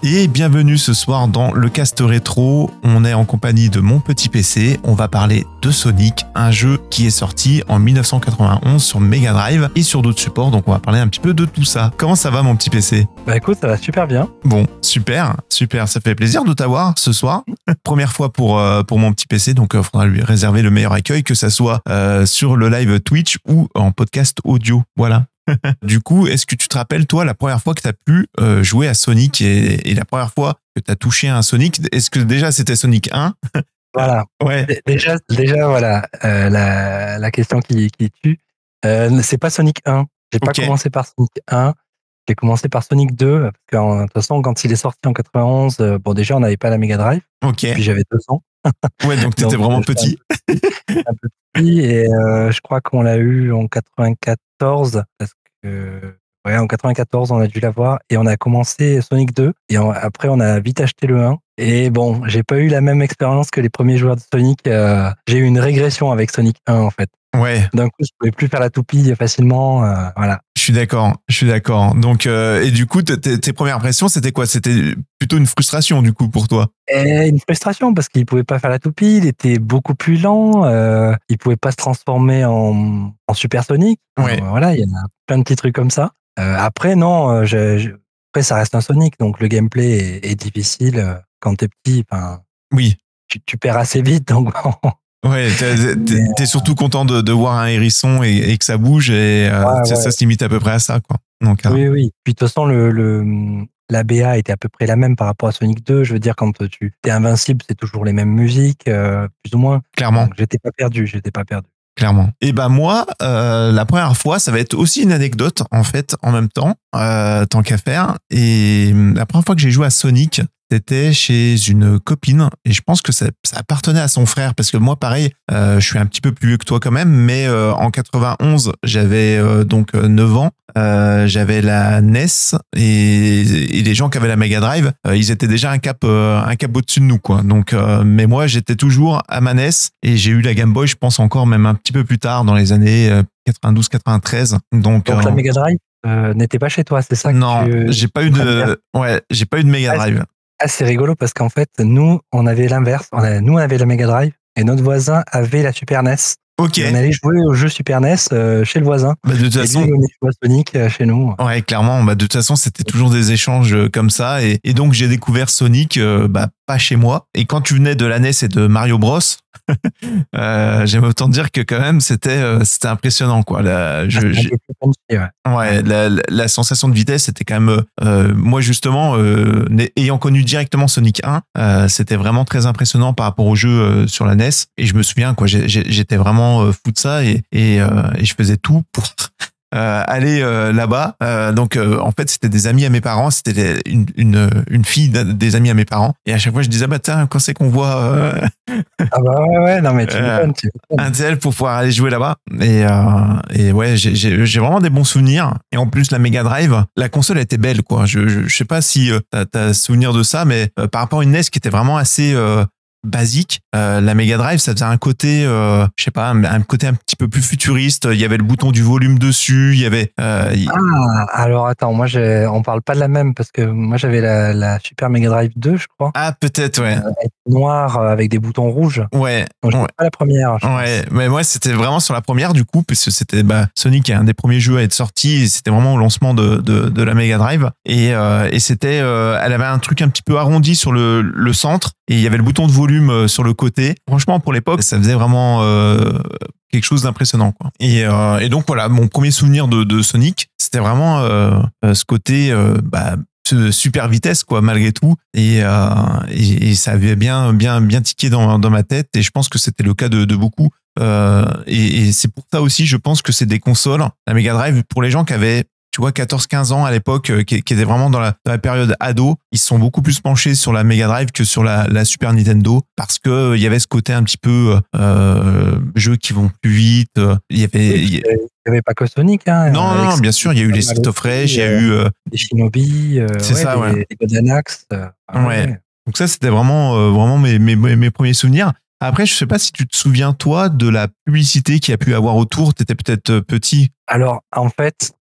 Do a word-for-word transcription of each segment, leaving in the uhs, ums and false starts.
Et bienvenue ce soir dans le Cast Rétro. On est en compagnie de mon petit P C. On va parler de Sonic, un jeu qui est sorti en dix-neuf cent quatre-vingt-onze sur Mega Drive et sur d'autres supports. Donc on va parler un petit peu de tout ça. Comment ça va mon petit P C ? Bah écoute, ça va super bien. Bon, super, super. Ça fait plaisir de t'avoir ce soir. Première fois pour euh, pour mon petit P C, donc il euh, faudra lui réserver le meilleur accueil, que ça soit euh, sur le live Twitch ou en podcast audio. Voilà. Du coup, est-ce que tu te rappelles, toi, la première fois que tu as pu euh, jouer à Sonic et, et la première fois que tu as touché à un Sonic, est-ce que déjà c'était Sonic un ? Voilà. Ouais. D- Déjà, déjà voilà, euh, la, la question qui, qui tue. Euh, c'est pas Sonic un. J'ai pas Ok. commencé par Sonic un. J'ai commencé par Sonic deux. Parce que, en- de toute façon, quand il est sorti en quatre-vingt-onze, euh, bon, déjà, on n'avait pas la Mega Drive. Ok. Et puis j'avais deux ans. Ouais, donc t'étais Donc, vraiment euh, petit. un peu petit. Et euh, je crois qu'on l'a eu en quatre-vingt-quatorze. Parce que, ouais, en quatre-vingt-quatorze, on a dû l'avoir. Et on a commencé Sonic deux. Et en- après, on a vite acheté le un. Et bon, j'ai pas eu la même expérience que les premiers joueurs de Sonic. Euh, j'ai eu une régression avec Sonic un, en fait. Ouais. D'un coup, je pouvais plus faire la toupie facilement. Euh, voilà. Je suis d'accord, je suis d'accord. Donc, euh, et du coup, t- t- tes premières impressions, c'était quoi ? C'était plutôt une frustration, du coup, pour toi ? Et une frustration parce qu'il pouvait pas faire la toupie. Il était beaucoup plus lent. Euh, il pouvait pas se transformer en, en Super Sonic. Ouais. Euh, voilà, il y a plein de petits trucs comme ça. Euh, après, non. euh, Je, je- après, ça reste un Sonic, donc le gameplay est, est difficile euh, quand t'es petit. Enfin, Oui. tu, tu perds assez vite, donc bon. Ouais, t'es, t'es- Mais, t'es surtout content de, de voir un hérisson et, et que ça bouge et euh, ouais, ça, ouais. ça se limite à peu près à ça, quoi. Donc, euh, Oui, oui. Puis de toute façon, le, le, la B A était à peu près la même par rapport à Sonic deux. Je veux dire, quand tu es invincible, c'est toujours les mêmes musiques, euh, plus ou moins. clairement. Donc, j'étais pas perdu, j'étais pas perdu. Clairement. Et ben moi, euh, la première fois, ça va être aussi une anecdote en fait, en même temps, euh, tant qu'à faire. Et la première fois que j'ai joué à Sonic, c'était chez une copine et je pense que ça, ça appartenait à son frère parce que moi, pareil, euh, je suis un petit peu plus vieux que toi quand même, mais euh, en quatre-vingt-onze, j'avais euh, donc euh, neuf ans. Euh, j'avais la N E S et, et les gens qui avaient la Mega Drive, euh, ils étaient déjà un cap euh, un cap au-dessus de nous quoi. Donc euh, mais moi j'étais toujours à ma N E S et j'ai eu la Game Boy, je pense encore même un petit peu plus tard dans les années euh, quatre-vingt-douze quatre-vingt-treize. Donc, Donc, euh, la Mega Drive euh, n'était pas chez toi, c'est ça non, que tu. j'ai pas eu tu préfères de ouais, j'ai pas eu de Mega Ah, Drive. Ah, c'est rigolo parce qu'en fait, nous, on avait l'inverse. On a- nous, on avait la Mega Drive et notre voisin avait la Super N E S. OK. Et on allait jouer au jeu Super N E S euh, chez le voisin. Bah, de toute Et lui, façon, il venait jouer à Sonic euh, chez nous. ouais, clairement, bah de toute façon, c'était toujours des échanges euh, comme ça et, et donc j'ai découvert Sonic euh, bah pas chez moi. Et quand tu venais de la N E S et de Mario Bros, euh, j'aime autant dire que quand même c'était euh, c'était impressionnant quoi. La, je, Ah, c'est un j'ai- peu plus punchy, ouais. ouais, la, la, la sensation de vitesse c'était quand même euh, moi justement euh, n'ay- ayant connu directement Sonic un, euh, c'était vraiment très impressionnant par rapport au jeu euh, sur la N E S et je me souviens quoi, j'ai- j'ai- j'étais vraiment euh, fou de ça et et, euh, et je faisais tout pour euh, aller euh, là-bas. Euh, donc euh, en fait c'était des amis à mes parents, c'était des- une, une, une fille d'un- des amis à mes parents et à chaque fois je disais bah tiens quand c'est qu'on voit euh, Ah bah ouais, ouais, non mais tu Euh, m'étonnes, tu m'étonnes. un tel pour pouvoir aller jouer là-bas et, euh, et ouais j'ai, j'ai, j'ai vraiment des bons souvenirs et en plus la Mega Drive la console était belle quoi. Je, je, je sais pas si euh, t'as, t'as souvenir de ça mais euh, par rapport à une N E S qui était vraiment assez euh, basique, euh, la Mega Drive ça faisait un côté euh, je sais pas un, un côté un petit peu plus futuriste. Il y avait le bouton du volume dessus, il y avait euh, il- Ah, alors attends, moi j'ai, on parle pas de la même parce que moi j'avais la, la Super Mega Drive deux, je crois, ah peut-être ouais euh, elle était noire euh, avec des boutons rouges. ouais Donc ouais. j'étais pas la première. Je pense. Ouais, mais moi c'était vraiment sur la première du coup, parce que c'était bah, Sonic est un des premiers jeux à être sorti, et c'était vraiment au lancement de, de, de la Mega Drive, et, euh, et c'était, euh, elle avait un truc un petit peu arrondi sur le, le centre, et il y avait le bouton de volume euh, sur le côté. Franchement, pour l'époque, ça faisait vraiment euh, quelque chose d'impressionnant, quoi. Et, euh, et donc voilà, mon premier souvenir de, de Sonic, c'était vraiment euh, euh, ce côté euh, bah, ce super vitesse quoi malgré tout et, euh, et, et ça avait bien bien bien tiqué dans, dans ma tête et je pense que c'était le cas de, de beaucoup euh, et, et c'est pour ça aussi je pense que c'est des consoles la Mega Drive pour les gens qui avaient tu vois quatorze quinze ans à l'époque euh, qui, qui étaient vraiment dans la, dans la période ado, ils se sont beaucoup plus penchés sur la Mega Drive que sur la, la Super Nintendo parce que euh, il y avait ce côté un petit peu euh, jeux qui vont plus vite, euh, il y avait Oui, il y- il n'y avait pas que Sonic. Hein, non, non, avec non, bien sûr, il y a eu les Street of Rage, il y a eu euh, des Shinobi, euh, c'est ouais, ça, des, ouais. des Golden Axe. euh, ah Ouais. ouais. Donc ça, c'était vraiment, euh, vraiment mes, mes, mes premiers souvenirs. Après, je sais pas si tu te souviens, toi, de la publicité qu'il y a pu avoir autour. T'étais peut-être euh, petit. Alors, en fait,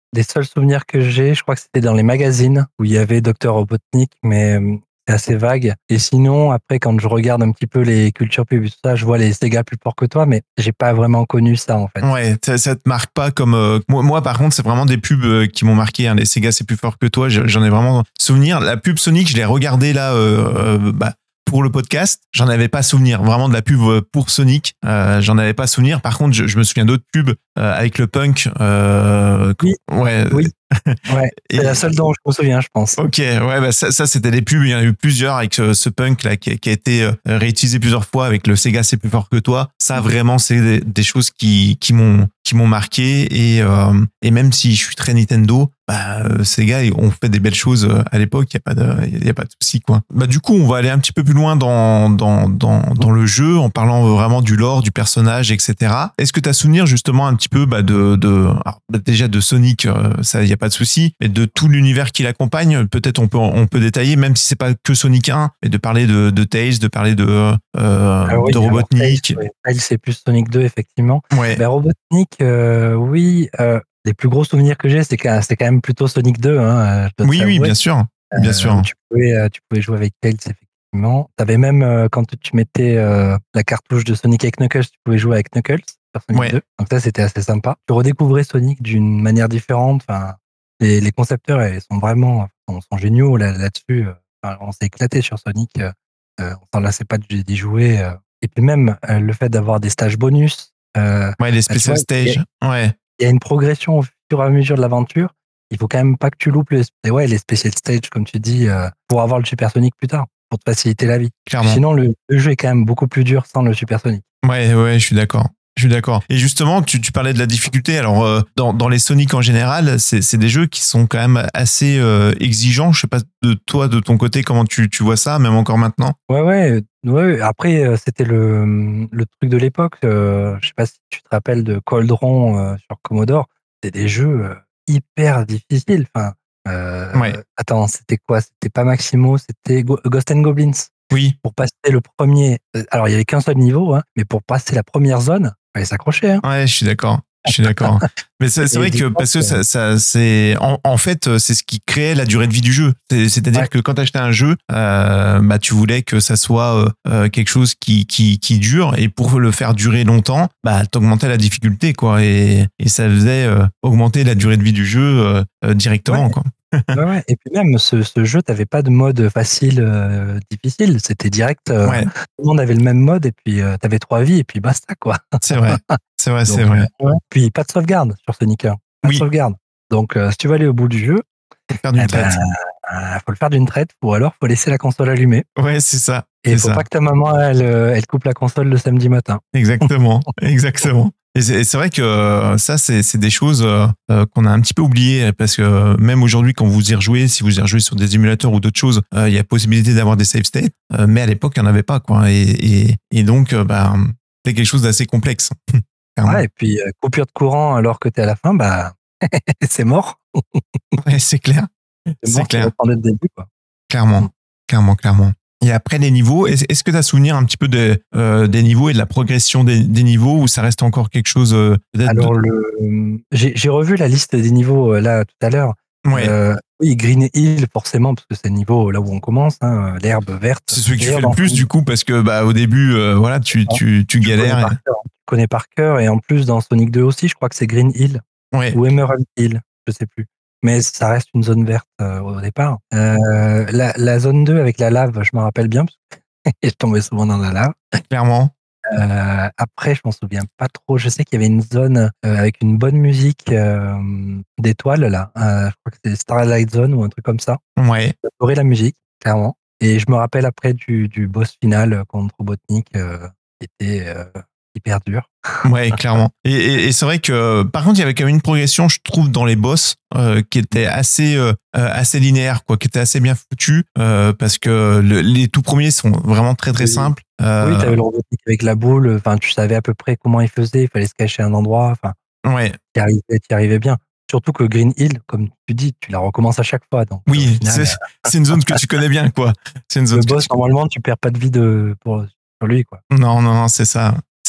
des seuls souvenirs que j'ai, je crois que c'était dans les magazines où il y avait Docteur Robotnik, mais euh, c'est assez vague. Et sinon, après, quand je regarde un petit peu les cultures pub et tout ça, je vois les Sega plus forts que toi, mais j'ai pas vraiment connu ça en fait. Ouais, ça, ça te marque pas comme euh, moi, moi. Par contre, c'est vraiment des pubs euh, qui m'ont marqué. Hein. Les Sega, c'est plus fort que toi. J'en ai vraiment souvenir. La pub Sonic, je l'ai regardée là. Euh, euh, bah, pour le podcast, j'en avais pas souvenir. Vraiment de la pub pour Sonic, euh, j'en avais pas souvenir. Par contre, je, je me souviens d'autres pubs euh, avec le punk. Euh, oui. Ouais. Oui. Ouais, c'est et... la seule dont je me souviens, je pense. Ok, ouais, bah ça, ça c'était des pubs. Il y en a eu plusieurs avec ce, ce punk là qui, qui a été euh, réutilisé plusieurs fois avec le Sega, c'est plus fort que toi. Ça vraiment, c'est des, des choses qui qui m'ont qui m'ont marqué et euh, et même si je suis très Nintendo, bah euh, Sega ont fait des belles choses à l'époque. Il y a pas de il y a pas de souci quoi. Bah du coup, on va aller un petit peu plus loin dans dans dans dans le jeu en parlant vraiment du lore, du personnage, et cetera. Est-ce que tu as souvenir justement un petit peu bah de de alors, bah, déjà de Sonic, euh, ça il y a pas de souci, mais de tout l'univers qui l'accompagne, peut-être on peut on peut détailler, même si c'est pas que Sonic un, mais de parler de, de Tails, de parler de euh, ah oui, de Robotnik. Tails, ouais. Tails, c'est plus Sonic deux effectivement. Ouais. Ben, Robotnik, euh, oui. Euh, les plus gros souvenirs que j'ai, c'est quand, c'est quand même plutôt Sonic deux. Hein, oui, oui, bien sûr, bien euh, sûr. Tu pouvais tu pouvais jouer avec Tails effectivement. T'avais même euh, quand tu mettais euh, la cartouche de Sonic avec Knuckles, tu pouvais jouer avec Knuckles sur Sonic ouais. deux. Donc ça, c'était assez sympa. Tu redécouvrais Sonic d'une manière différente. Enfin. Les, les concepteurs ils sont vraiment sont, sont géniaux là, là-dessus. Enfin, on s'est éclaté sur Sonic. Euh, on s'en lassait pas d'y jouer. Euh. Et puis même euh, le fait d'avoir des stages bonus. Euh, ouais, les special bah, stages. Il y, ouais. Il y a une progression au fur et à mesure de l'aventure. Il faut quand même pas que tu loupes les, ouais, les special stages, comme tu dis, euh, pour avoir le Super Sonic plus tard, pour te faciliter la vie. Clairement. Sinon, le, le jeu est quand même beaucoup plus dur sans le Super Sonic. Ouais, ouais, je suis d'accord. Je suis d'accord. Et justement, tu, tu parlais de la difficulté. Alors, euh, dans, dans les Sonic en général, c'est, c'est des jeux qui sont quand même assez euh, exigeants. Je sais pas de toi, de ton côté, comment tu, tu vois ça, même encore maintenant. Ouais, ouais, ouais. Après, euh, c'était le, le truc de l'époque. Euh, je sais pas si tu te rappelles de Coldron euh, sur Commodore. C'était des jeux euh, hyper difficiles. Enfin, euh, ouais. Attends, c'était quoi? C'était pas Maximo, c'était Go- Ghost and Goblins. Oui. Pour passer le premier, alors il y avait qu'un seul niveau, hein, mais pour passer la première zone, il fallait s'accrocher. Hein. Ouais, je suis d'accord. Je suis d'accord. Mais c'est, c'est vrai que parce que ça, ça c'est en, en fait c'est ce qui créait la durée de vie du jeu. C'est, c'est-à-dire ouais. que quand tu achetais un jeu, euh, bah tu voulais que ça soit euh, quelque chose qui qui qui dure et pour le faire durer longtemps, bah t'augmentais la difficulté quoi et et ça faisait euh, augmenter la durée de vie du jeu euh, euh, directement ouais. quoi. ouais, ouais. Et puis même ce, ce jeu, t'avais pas de mode facile, euh, difficile. C'était direct. Euh, ouais. Tout le monde avait le même mode et puis euh, t'avais trois vies et puis basta quoi. C'est vrai. C'est vrai, Donc, c'est vrai. Ouais. Puis pas de sauvegarde sur Sonic un. Pas oui. de sauvegarde. Donc euh, si tu veux aller au bout du jeu, faut faire d'une eh traite. Ben, faut le faire d'une traite ou alors faut laisser la console allumée. Ouais, c'est ça. Et il faut ça. Pas que ta maman elle, elle coupe la console le samedi matin. Exactement, exactement. Et c'est, c'est vrai que ça, c'est, c'est des choses euh, qu'on a un petit peu oubliées parce que même aujourd'hui, quand vous y rejouez, si vous y rejouez sur des émulateurs ou d'autres choses, euh, il y a possibilité d'avoir des save states, euh, mais à l'époque, il n'y en avait pas, quoi. Et, et, et donc, euh, bah, c'est quelque chose d'assez complexe. Ouais, et puis euh, coupure de courant alors que t'es à la fin, bah c'est mort. Ouais, c'est clair. C'est, mort, c'est clair. Le début, quoi. Clairement, clairement, clairement. Et après les niveaux, est-ce que tu as souvenir un petit peu de, euh, des niveaux et de la progression des, des niveaux ou ça reste encore quelque chose euh, peut-être Alors, de... le, j'ai, j'ai revu la liste des niveaux là tout à l'heure. Ouais. Euh, oui, Green Hill forcément parce que c'est le niveau là où on commence, hein, l'herbe verte. C'est celui que tu fais le plus du coup parce que bah au début euh, voilà tu tu tu, tu galères. Connais et... cœur, tu connais par cœur et en plus dans Sonic deux aussi, je crois que c'est Green Hill ouais. ou Emerald Hill, je sais plus. Mais ça reste une zone verte euh, au départ. Euh, la, la zone deux avec la lave, je me rappelle bien parce que je tombais souvent dans la lave. Clairement. Euh, après, je m'en souviens pas trop. Je sais qu'il y avait une zone euh, avec une bonne musique euh, d'étoiles là. Euh, je crois que c'était Starlight Zone ou un truc comme ça. Ouais. J'adorais la musique, clairement. Et je me rappelle après du, du boss final contre Robotnik, euh, qui était euh, hyper dur. Ouais, clairement. Et, et, et c'est vrai que par contre, il y avait quand même une progression, je trouve, dans les boss euh, qui était assez euh, assez linéaire, quoi, qui était assez bien foutu, euh, parce que le, les tout premiers sont vraiment très très oui. simples. Euh... Oui, t'avais le Robotnik avec la boule. Enfin, tu savais à peu près comment il faisait. Il fallait se cacher à un endroit. Enfin, ouais. T'y arrivais, t'y arrivais bien. Surtout que Green Hill, comme tu dis, tu la recommences à chaque fois. Donc, oui, final, c'est, c'est une zone que tu connais bien, quoi. C'est une zone le boss, tu... normalement, tu perds pas de vie de, pour, sur lui, quoi. Non, non, non, c'est ça.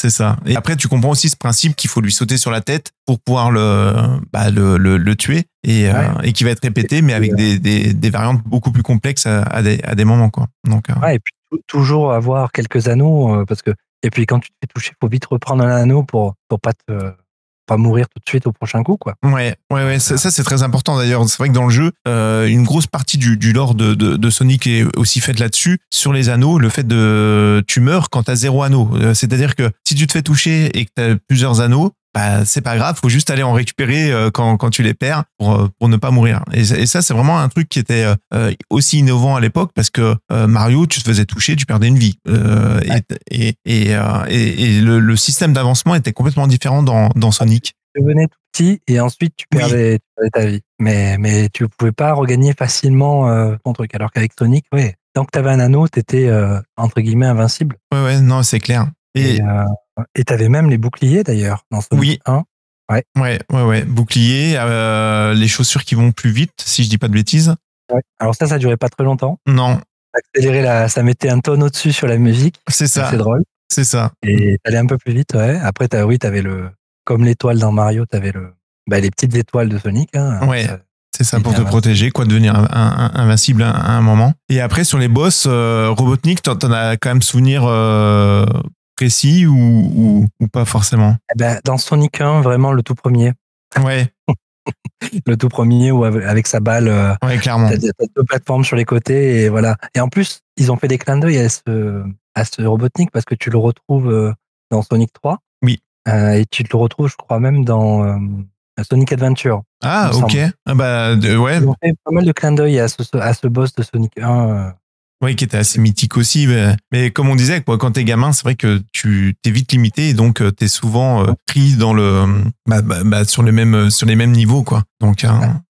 C'est ça. Et après, tu comprends aussi ce principe qu'il faut lui sauter sur la tête pour pouvoir le, bah, le, le, le tuer et, ouais. euh, et qui va être répété, mais avec des, des, des variantes beaucoup plus complexes à, à, des, à des moments, quoi. Donc, euh... ouais, et puis toujours avoir quelques anneaux, euh, parce que, et puis quand tu te fais toucher, faut vite reprendre un anneau pour, pour pas te, pas mourir tout de suite au prochain coup, quoi. Ouais, ouais, ouais. Ça, ça c'est très important d'ailleurs. C'est vrai que dans le jeu, euh, une grosse partie du, du lore de, de, de Sonic est aussi faite là-dessus, sur les anneaux. Le fait de, tu meurs quand t'as zéro anneau. C'est-à-dire que si tu te fais toucher et que t'as plusieurs anneaux, bah c'est pas grave. Faut juste aller en récupérer euh, quand quand tu les perds pour pour ne pas mourir. Et, et ça c'est vraiment un truc qui était euh, aussi innovant à l'époque parce que euh, Mario, tu te faisais toucher, tu perdais une vie. Euh, ouais. Et et et, euh, et, et le, le système d'avancement était complètement différent dans dans Sonic. Tu devenais tout petit et ensuite tu perdais, oui. tu perdais ta vie. Mais mais tu pouvais pas regagner facilement euh, ton truc. Alors qu'avec Sonic, ouais, tant que t'avais un anneau, t'étais euh, entre guillemets invincible. Ouais ouais, non c'est clair. Et et euh, et t'avais même les boucliers d'ailleurs dans Sonic oui. un. Ouais. Ouais, ouais, ouais. Bouclier, euh, les chaussures qui vont plus vite, si je dis pas de bêtises. Ouais. Alors ça, ça durait pas très longtemps. Non. Accélérer la, ça mettait un tonneau au-dessus sur la musique. C'est ça. C'est drôle. C'est ça. Et t'allais un peu plus vite, ouais. Après, t'as, oui, t'avais le, comme l'étoile dans Mario, t'avais le, bah, les petites étoiles de Sonic, hein. Ouais. Ça, c'est ça pour te protéger, quoi, devenir un, un, un, invincible à, à un moment. Et après, sur les boss, euh, Robotnik, t'en, t'en as quand même souvenir, euh, précis ou, ou, ou pas forcément? Eh ben, dans Sonic un, vraiment le tout premier. Ouais. Le tout premier où avec sa balle, euh, ouais, clairement. T'as, t'as deux plateformes sur les côtés et voilà. Et en plus, ils ont fait des clins d'œil à ce, à ce Robotnik parce que tu le retrouves dans Sonic trois. Oui. Euh, et tu le retrouves, je crois, même dans euh, Sonic Adventure. Ah, ok. Ah bah, de, ouais. Ils ont fait pas mal de clins d'œil à ce, à ce boss de Sonic un. Euh. Oui, qui était assez mythique aussi. Mais, mais comme on disait, quoi, quand t'es gamin, c'est vrai que tu t'es vite limité et donc t'es souvent euh, pris dans le, bah, bah, bah, sur les mêmes, sur les mêmes niveaux, quoi. Donc, hein.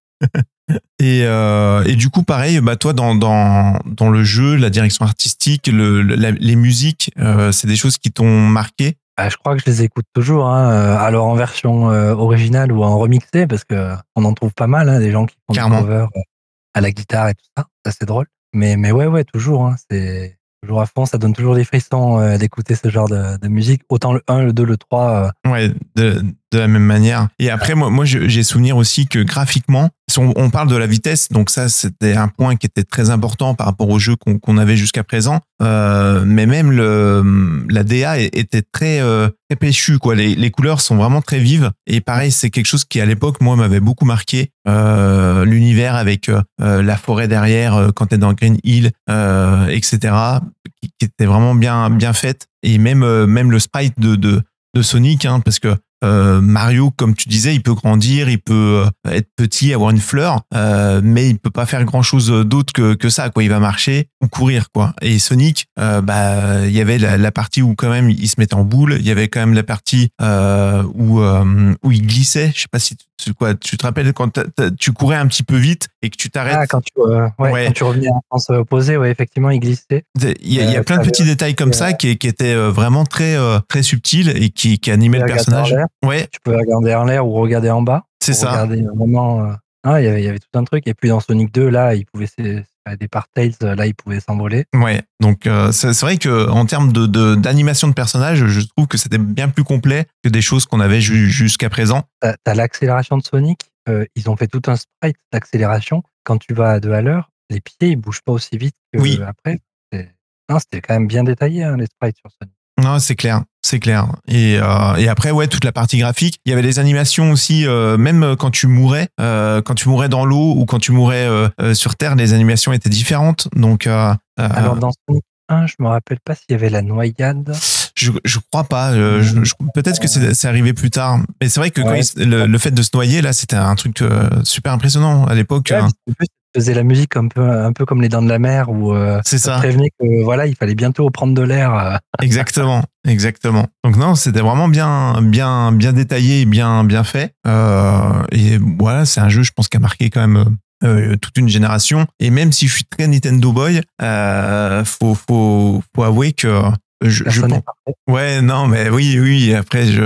et, euh, et du coup, pareil, bah, toi, dans, dans, dans le jeu, la direction artistique, le, la, les musiques, euh, c'est des choses qui t'ont marqué? Bah, je crois que je les écoute toujours, hein, alors en version euh, originale ou en remixé, parce que on en trouve pas mal, hein, des gens qui font Carrément. des covers à la guitare et tout ça. Ça, c'est drôle. Mais, mais ouais, ouais, toujours, hein, c'est toujours à fond. Ça donne toujours des frissons euh, d'écouter ce genre de, de musique. Autant le un, le deux, le trois. Euh... Ouais, de, de la même manière. Et après, moi, moi j'ai souvenir aussi que graphiquement, si on, on parle de la vitesse, donc ça, c'était un point qui était très important par rapport au jeu qu'on qu'on avait jusqu'à présent. Euh, mais même le, la D A était très, euh, très péchue, quoi. Les, les couleurs sont vraiment très vives. Et pareil, c'est quelque chose qui, à l'époque, moi, m'avait beaucoup marqué. Euh, l'univers avec euh, la forêt derrière, euh, quand t'es dans Green Hill, euh, et cetera, qui, qui était vraiment bien, bien faite. Et même, euh, même le sprite de, de, de Sonic, hein, parce que Euh, Mario, comme tu disais, il peut grandir, il peut être petit, avoir une fleur, euh, mais il peut pas faire grand chose d'autre que que ça, quoi. Il va marcher ou courir, quoi. Et Sonic, euh, bah, il y avait la, la partie où quand même il se mettait en boule, il y avait quand même la partie euh, où euh, où il glissait. Je sais pas si tu, quoi, tu te rappelles quand t'as, t'as, tu courais un petit peu vite et que tu t'arrêtes. Ah, quand tu, euh, ouais, ouais. Quand tu revenais en sens opposé, ouais, effectivement, il glissait. Il y a, il y a plein de petits détails comme ça qui, qui étaient vraiment très très subtils et qui qui animaient le personnage. Ouais. Tu pouvais regarder en l'air ou regarder en bas. C'est ça. Regarder un moment. Euh... Ah, il y avait, il y avait tout un truc. Et puis dans Sonic deux, là, il pouvait faire des partails, là, il pouvait s'envoler. Ouais. Donc euh, c'est vrai que en termes de de, d'animation de personnages, je trouve que c'était bien plus complet que des choses qu'on avait ju- jusqu'à présent. T'as, t'as l'accélération de Sonic. Euh, ils ont fait tout un sprite d'accélération. Quand tu vas à deux à l'heure, les pieds ils bougent pas aussi vite que oui. après. C'est... Non, c'était quand même bien détaillé, hein, les sprites sur Sonic. Non, c'est clair, c'est clair. Et, euh, et après, ouais, toute la partie graphique. Il y avait des animations aussi, euh, même quand tu mourais, euh, quand tu mourais dans l'eau ou quand tu mourais euh, euh, sur Terre, les animations étaient différentes. Donc, euh, alors dans Sonic un, je me rappelle pas s'il y avait la noyade. Je je crois pas. Euh, je, je, peut-être que c'est, c'est arrivé plus tard. Mais c'est vrai que ouais, quand il, le, le fait de se noyer là, c'était un truc euh, super impressionnant à l'époque. Ouais, hein. En plus, faisait la musique un peu un peu comme les Dents de la Mer où euh, c'est ça prévenait que voilà il fallait bientôt prendre de l'air. Euh. Exactement, exactement. Donc non, c'était vraiment bien bien bien détaillé et bien bien fait. Euh, et voilà, c'est un jeu, je pense, qui a marqué quand même euh, toute une génération. Et même si je suis très Nintendo boy, euh, faut faut faut avouer que je, je pense. Ouais, non, mais oui, oui. Après, je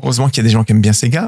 heureusement qu'il y a des gens qui aiment bien Sega,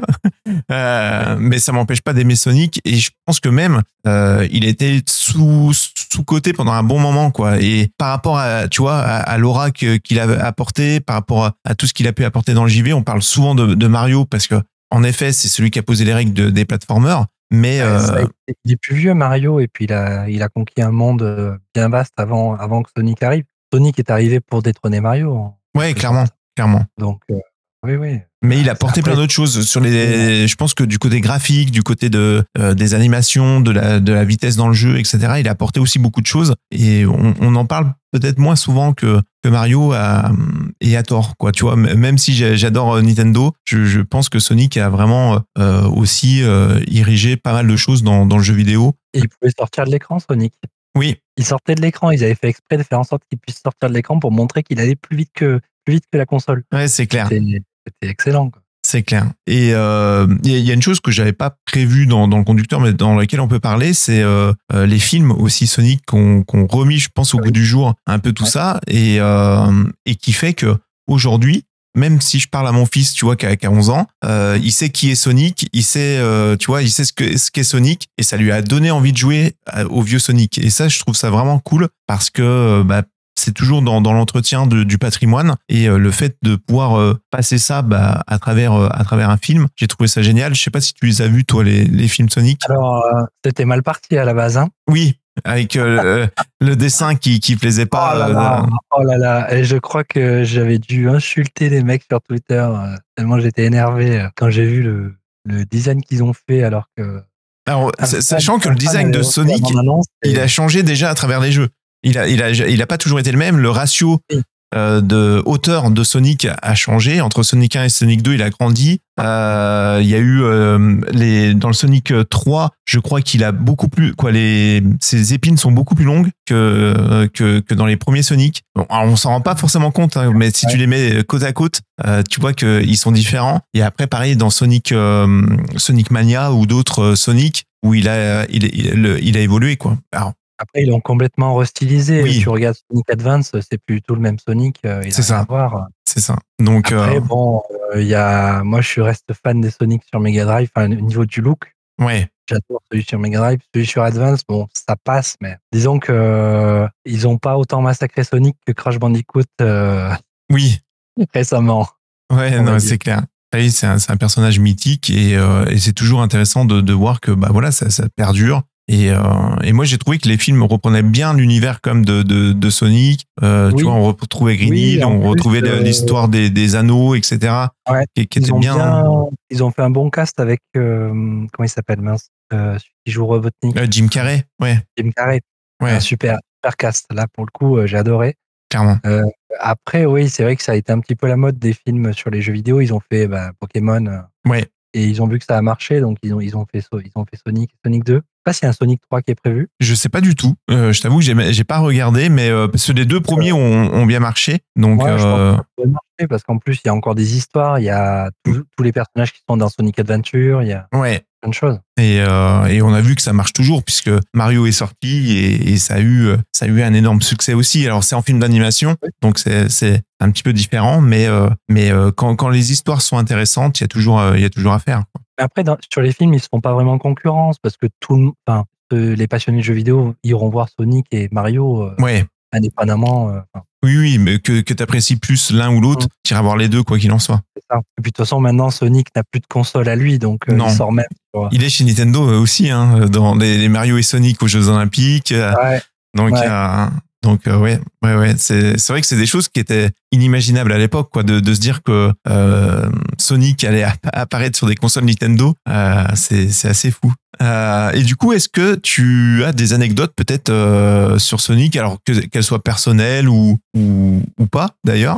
euh, mais ça m'empêche pas d'aimer Sonic. Et je pense que même euh, il a été sous sous côté pendant un bon moment, quoi. Et par rapport à, tu vois, à, à l'aura que, qu'il a apporté, par rapport à, à tout ce qu'il a pu apporter dans le J V, on parle souvent de, de Mario parce que en effet, c'est celui qui a posé les règles de, des platformers. Mais Ouais, ça a euh, été- il est plus vieux Mario et puis il a, il a conquis un monde euh, bien vaste avant, avant que Sonic arrive. Sonic est arrivé pour détrôner Mario en ouais, quelque clairement, sorte. clairement. Donc euh, oui, oui. Mais il a Ah, porté après, plein d'autres choses sur les. Je pense que du côté graphique, du côté de euh, des animations, de la de la vitesse dans le jeu, et cetera. Il a apporté aussi beaucoup de choses et on, on en parle peut-être moins souvent que que Mario a, et à tort, quoi. Tu vois, m- même si j'ai- j'adore Nintendo, je, je pense que Sonic a vraiment euh, aussi euh, irrigé pas mal de choses dans dans le jeu vidéo. et il pouvait sortir de l'écran, Sonic. Oui, Il sortait de l'écran. Ils avaient fait exprès de faire en sorte qu'il puisse sortir de l'écran pour montrer qu'il allait plus vite que plus vite que la console. ouais, c'est clair. C'était c'était excellent, quoi. C'est clair. Et euh, il y, a- il y a une chose que j'avais pas prévue dans, dans le conducteur, mais dans laquelle on peut parler, c'est euh, euh, les films aussi Sonic qu'on qu'on remis, je pense, au goût Oui. du jour, un peu tout Ouais. ça, et euh, et qui fait que aujourd'hui, même si je parle à mon fils, tu vois, qui a, qui a onze ans, euh, il sait qui est Sonic, il sait, euh, tu vois, il sait ce que ce qu'est Sonic, et ça lui a donné envie de jouer à- au vieux Sonic. Et ça, je trouve ça vraiment cool parce que euh, bah, c'est toujours dans, dans l'entretien de- du patrimoine et euh, le fait de pouvoir euh, passer ça bah, à travers euh, à travers un film, j'ai trouvé ça génial. Je sais pas si tu les as vus toi les, les films Sonic. Alors euh, c'était mal parti à la base, hein. Oui, avec euh, le, le dessin qui qui plaisait Oh pas. là euh, là, dans- oh là là. Et je crois que j'avais dû insulter les mecs sur Twitter euh, tellement j'étais énervé euh, quand j'ai vu le, le design qu'ils ont fait alors que Alors, un sa- fan, sachant que un le fan design avait de refait la Sonic, bande-annonce il a et changé déjà à travers les jeux. Il a il a il a pas toujours été le même. Le ratio oui, euh, de hauteur de Sonic a changé. Entre Sonic un et Sonic deux, il a grandi. Euh, il y a eu euh, les dans le Sonic trois, je crois qu'il a beaucoup plus quoi les ses épines sont beaucoup plus longues que que que dans les premiers Sonic. Bon, alors on s'en rend pas forcément compte, hein, mais si tu ouais. les mets côte à côte, euh, tu vois qu'ils sont différents. Et après, pareil dans Sonic euh, Sonic Mania ou d'autres euh, Sonic où il a il, il, il a évolué quoi. Alors Après ils l'ont complètement restylisé. oui, Tu regardes Sonic Advance, c'est plus du tout le même Sonic. euh, il a c'est rien à ça, voir. c'est ça. Donc euh, Après bon, euh, il y a, moi je suis reste fan des Sonic sur Mega Drive. Enfin, au niveau du look, ouais, j'adore celui sur Mega Drive, celui sur Advance. Bon, ça passe, mais disons que euh, ils ont pas autant massacré Sonic que Crash Bandicoot euh, oui. récemment, Ouais, on va non, dire. c'est clair. Ah oui, c'est un, c'est un personnage mythique et, euh, et c'est toujours intéressant de, de voir que bah voilà, ça, ça perdure. Et, euh, et moi, j'ai trouvé que les films reprenaient bien l'univers comme de, de, de Sonic. Euh, tu Oui, vois, on retrouvait Green oui, Hill, en on plus, retrouvait euh, l'histoire des, des anneaux, et cetera, ouais, qui, qui était ils ont bien. bien, ils ont fait un bon cast avec euh, comment il s'appelle, mince, euh, celui qui joue Robotnik, Euh, Jim Carrey, ouais, Jim Carrey, un ouais, super, super cast. Là, pour le coup, euh, j'ai adoré. clairement. Euh, après, oui, c'est vrai que ça a été un petit peu la mode des films sur les jeux vidéo. Ils ont fait bah, Pokémon euh, Ouais. et ils ont vu que ça a marché, donc ils ont, ils ont fait, So- ils ont fait Sonic, Sonic deux. Je sais pas s'il y a un Sonic trois qui est prévu. Je sais pas du tout. Euh, je t'avoue que j'ai, j'ai pas regardé, mais euh, parce que les deux premiers ont, ont bien marché. Donc, Moi, je pense euh, que ça pourrait marcher parce qu'en plus, il y a encore des histoires. Il y a tous tous les personnages qui sont dans Sonic Adventure. Il y a ouais. plein de choses. Et, euh, et on a vu que ça marche toujours puisque Mario est sorti et, et ça a eu euh, ça a eu un énorme succès aussi. Alors c'est en film d'animation, Oui. donc c'est c'est un petit peu différent, mais euh, mais euh, quand quand les histoires sont intéressantes, il y a toujours euh, il y a toujours à faire. Mais après, dans- sur les films, ils se font pas vraiment concurrence parce que tout, le- enfin, euh, les passionnés de jeux vidéo iront voir Sonic et Mario euh, Ouais. indépendamment. euh, enfin, Oui oui, mais que que t'apprécies plus l'un ou l'autre, Mm. tu iras voir les deux quoi qu'il en soit. c'est ça. Et puis de toute façon, maintenant, Sonic n'a plus de console à lui, donc euh, Non. il sort même. Sur... Il est chez Nintendo euh, aussi hein, dans les, les Mario et Sonic aux Jeux Olympiques. euh, Ouais, Donc, ouais. euh, donc euh, ouais, ouais, ouais. C'est, c'est vrai que c'est des choses qui étaient inimaginables à l'époque, quoi, de, de se dire que euh, Sonic allait app- apparaître sur des consoles Nintendo. Euh, c'est, c'est assez fou. Euh, et du coup, est-ce que tu as des anecdotes peut-être euh, sur Sonic, alors que, qu'elles soient personnelles ou, ou, ou pas d'ailleurs?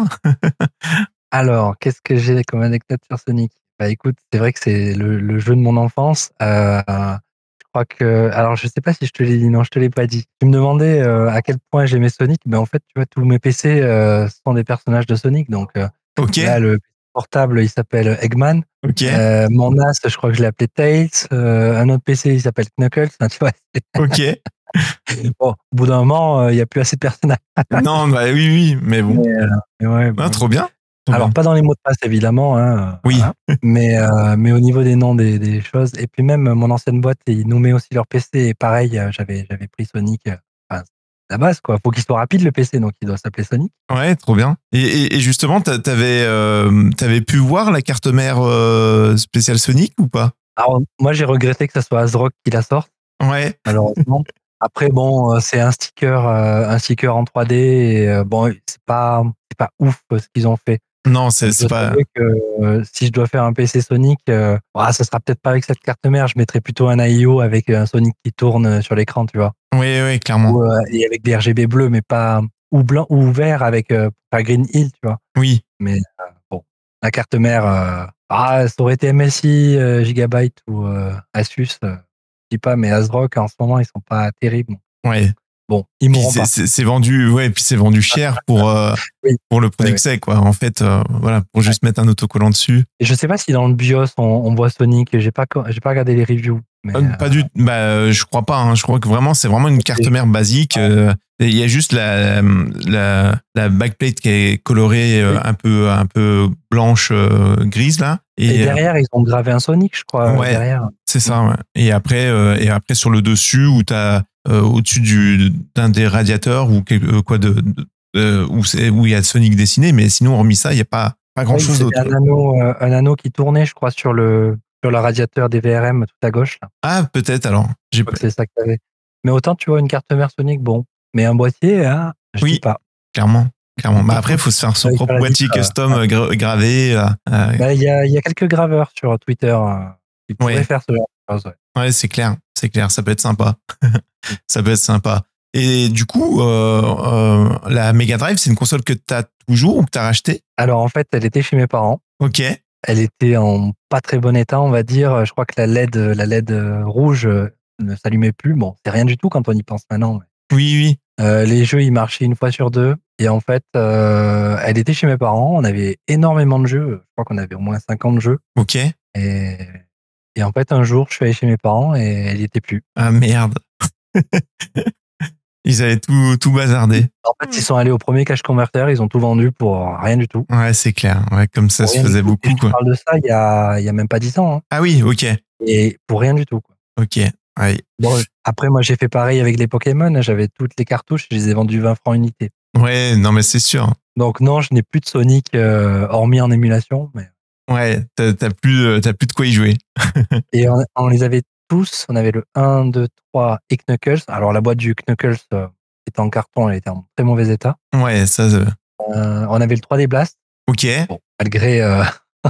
Alors, qu'est-ce que j'ai comme anecdote sur Sonic? Bah écoute, c'est vrai que c'est le, le jeu de mon enfance. Euh, je crois que, alors je sais pas si je te l'ai dit, non, je te l'ai pas dit. Tu me demandais euh, à quel point j'aimais Sonic, mais en fait, tu vois, tous mes P C euh, sont des personnages de Sonic. Donc euh, Ok, là, le portable, il s'appelle Eggman. ok, Euh, mon N A S, je crois que je l'ai appelé Tails. Euh, un autre P C, il s'appelle Knuckles. Enfin, tu vois, c'est- ok. bon, au bout d'un moment, euh, il y a plus assez de personnages. Non, bah oui, oui, mais bon, Mais, euh, mais ouais, ah, bon. trop bien. Alors, pas dans les mots de passe, évidemment, hein, oui. voilà. mais, euh, mais au niveau des noms des, des choses. Et puis même, mon ancienne boîte, ils nommaient aussi leur P C. Et pareil, j'avais, j'avais pris Sonic. Enfin, la base, quoi. Faut qu'il soit rapide, le P C, donc il doit s'appeler Sonic. Ouais, trop bien. Et, et, et justement, t'avais, euh, t'avais pu voir la carte mère euh, spéciale Sonic ou pas? Alors, moi, j'ai regretté que ça soit ASRock qui la sorte. Ouais. Malheureusement. Après, bon, c'est un sticker, euh, un sticker en trois D. Et, euh, bon, c'est pas, c'est pas ouf ce qu'ils ont fait. Non, c'est, Donc, c'est je pas. savais que euh, si je dois faire un P C Sonic, euh, ah, ça sera peut-être pas avec cette carte mère. Je mettrai plutôt un I O avec un Sonic qui tourne sur l'écran, tu vois. Oui, oui, clairement. Ou, euh, et avec des R G B bleus, mais pas ou blanc ou vert avec euh, pas Green Hill, tu vois. Oui. Mais euh, bon, la carte mère, euh, ah, ça aurait été M S I, euh, Gigabyte ou euh, Asus. Euh, je dis pas, mais ASRock en ce moment, ils sont pas terribles. Ouais. Bon, ils Puis mourront c'est, pas. c'est, c'est vendu, ouais, puis c'est vendu cher pour euh, Oui. pour le produit Ouais, que c'est, quoi. En fait, euh, voilà, pour juste mettre un autocollant dessus. Et je sais pas si dans le BIOS on, on voit Sonic. J'ai pas, co- j'ai pas regardé les reviews. Mais, Euh, Pas du, bah, euh, je crois pas. Hein. Je crois que vraiment, c'est vraiment une carte mère basique. Euh, et il y a juste la la la backplate qui est colorée euh, Oui. un peu un peu blanche euh, grise là. Et, et derrière, euh, ils ont gravé un Sonic, je crois. Ouais, derrière. c'est ça. Ouais. Et après euh, et après sur le dessus où t'as euh, au-dessus du d'un des radiateurs ou quelque, quoi de, de, de où c'est où il y a Sonic dessiné. Mais sinon, hormis ça, il y a pas pas grand Oui, chose d'autre. Un anneau, euh, un anneau qui tournait, je crois, sur le sur le radiateur des V R M tout à gauche. Là. Ah, peut-être alors. J'ai Je crois que c'est ça que t'avais. Mais autant tu vois une carte mère Sonic, bon. Mais un boîtier, hein, je oui, dis pas. Clairement. Clairement. Bah après, il faut se faire son propre boîtier custom euh, gra- gravé. Il euh, bah, y, a, y a quelques graveurs sur Twitter euh, qui pourraient ouais. faire ce genre de choses. Ouais, ouais c'est clair. C'est clair. Ça peut être sympa. ça peut être sympa. Et du coup, euh, euh, la Mega Drive, c'est une console que tu as toujours ou que tu as racheté? Alors en fait, elle était chez mes parents. Ok. Elle était en pas très bon état, on va dire. Je crois que la L E D, la L E D rouge ne s'allumait plus. Bon, c'est rien du tout quand on y pense maintenant. Oui, oui. Euh, les jeux, ils marchaient une fois sur deux. Et en fait, euh, elle était chez mes parents. On avait énormément de jeux. Je crois qu'on avait au moins cinquante jeux. Ok. Et, et en fait, un jour, je suis allé chez mes parents et elle n'y était plus. Ah merde. Ils avaient tout, tout bazardé. En fait, ils sont allés au premier cash converter. Ils ont tout vendu pour rien du tout. Ouais, c'est clair. Ouais, comme ça pour se faisait beaucoup. Et je quoi. parle de ça il y a, il y a même pas dix ans. Hein. Ah oui, ok. Et pour rien du tout. Quoi. Ok. Ouais. Bon, après, moi, j'ai fait pareil avec les Pokémon. J'avais toutes les cartouches. Je les ai vendues vingt francs unité. Ouais, non, mais c'est sûr. Donc, non, je n'ai plus de Sonic, euh, hormis en émulation. Mais... Ouais, t'as, t'as, plus, t'as plus de quoi y jouer. Et on, on les avait tous. On avait le un, deux, trois et Knuckles. Alors, la boîte du Knuckles euh, était en carton. Elle était en très mauvais état. Ouais, ça. Euh... Euh, on avait le trois D Blast. Ok. Bon, malgré euh,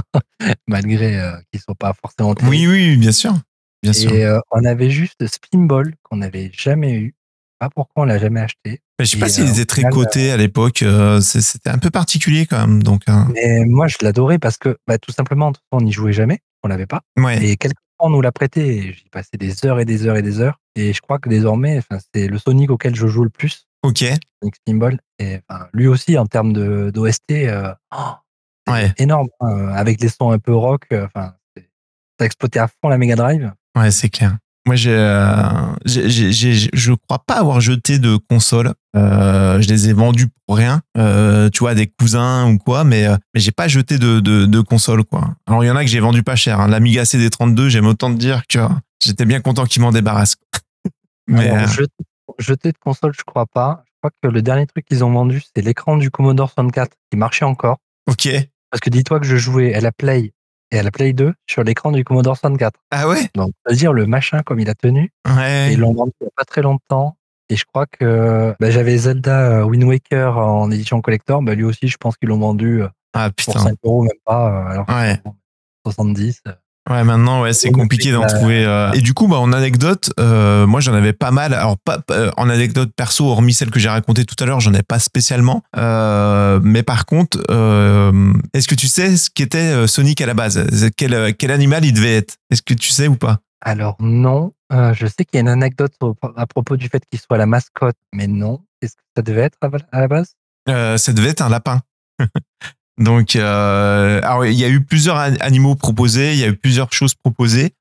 malgré euh, qu'ils ne soient pas forcément terribles. Oui, oui, bien sûr. Bien et sûr. euh, on avait juste Spinball qu'on n'avait jamais eu. Pas pourquoi on l'a jamais acheté. Mais je sais et, pas s'ils euh, étaient très cotés à l'époque. Euh, c'était un peu particulier quand même. Donc, euh... Mais moi, je l'adorais parce que bah, tout simplement, on n'y jouait jamais. On l'avait pas. Ouais. Et quelquefois, on nous l'a prêté. Et j'y passais des heures et des heures et des heures. Et je crois que désormais, c'est le Sonic auquel je joue le plus. Ok. Sonic Spinball. Et lui aussi, en termes de d'O S T, euh, oh, c'est ouais. énorme. Hein, avec les sons un peu rock. Enfin, ça exploitait à fond la Mega Drive. Ouais, c'est clair. Moi, j'ai, euh, j'ai, j'ai, j'ai, je crois pas avoir jeté de console. Euh, je les ai vendus pour rien, euh, tu vois, à des cousins ou quoi, mais, euh, mais j'ai pas jeté de, de, de console, quoi. Alors, il y en a que j'ai vendu pas cher. Hein. L'Amiga C D trente-deux, j'aime autant te dire que j'étais bien content qu'ils m'en débarrassent. mais Alors, euh... jeter, jeter de console, je crois pas. Je crois que le dernier truc qu'ils ont vendu, c'est l'écran du Commodore soixante-quatre qui marchait encore. Ok. Parce que dis-toi que je jouais à la Play et à la Play deux sur l'écran du Commodore soixante-quatre. Ah ouais? Donc, c'est-à-dire le machin comme il a tenu. Ouais. Et ils l'ont vendu il n'y a pas très longtemps. Et je crois que bah, j'avais Zelda Wind Waker en édition collector. Bah, lui aussi, je pense qu'ils l'ont vendu ah, putain. pour cinq euros, même pas. Alors ouais. soixante-dix. Ouais, maintenant, ouais, c'est compliqué d'en trouver. Euh... Et du coup, bah, en anecdote, euh, moi, j'en avais pas mal. Alors, pas euh, en anecdote perso, hormis celle que j'ai racontée tout à l'heure, j'en ai pas spécialement. Euh, mais par contre, euh, est-ce que tu sais ce qu'était Sonic à la base? Quel, quel animal il devait être? Est-ce que tu sais ou pas? Alors non, euh, je sais qu'il y a une anecdote au, à propos du fait qu'il soit la mascotte, mais non. Est-ce que ça devait être à, à la base? euh, Ça devait être un lapin. Donc, euh, alors il y a eu plusieurs animaux proposés, il y a eu plusieurs choses proposées.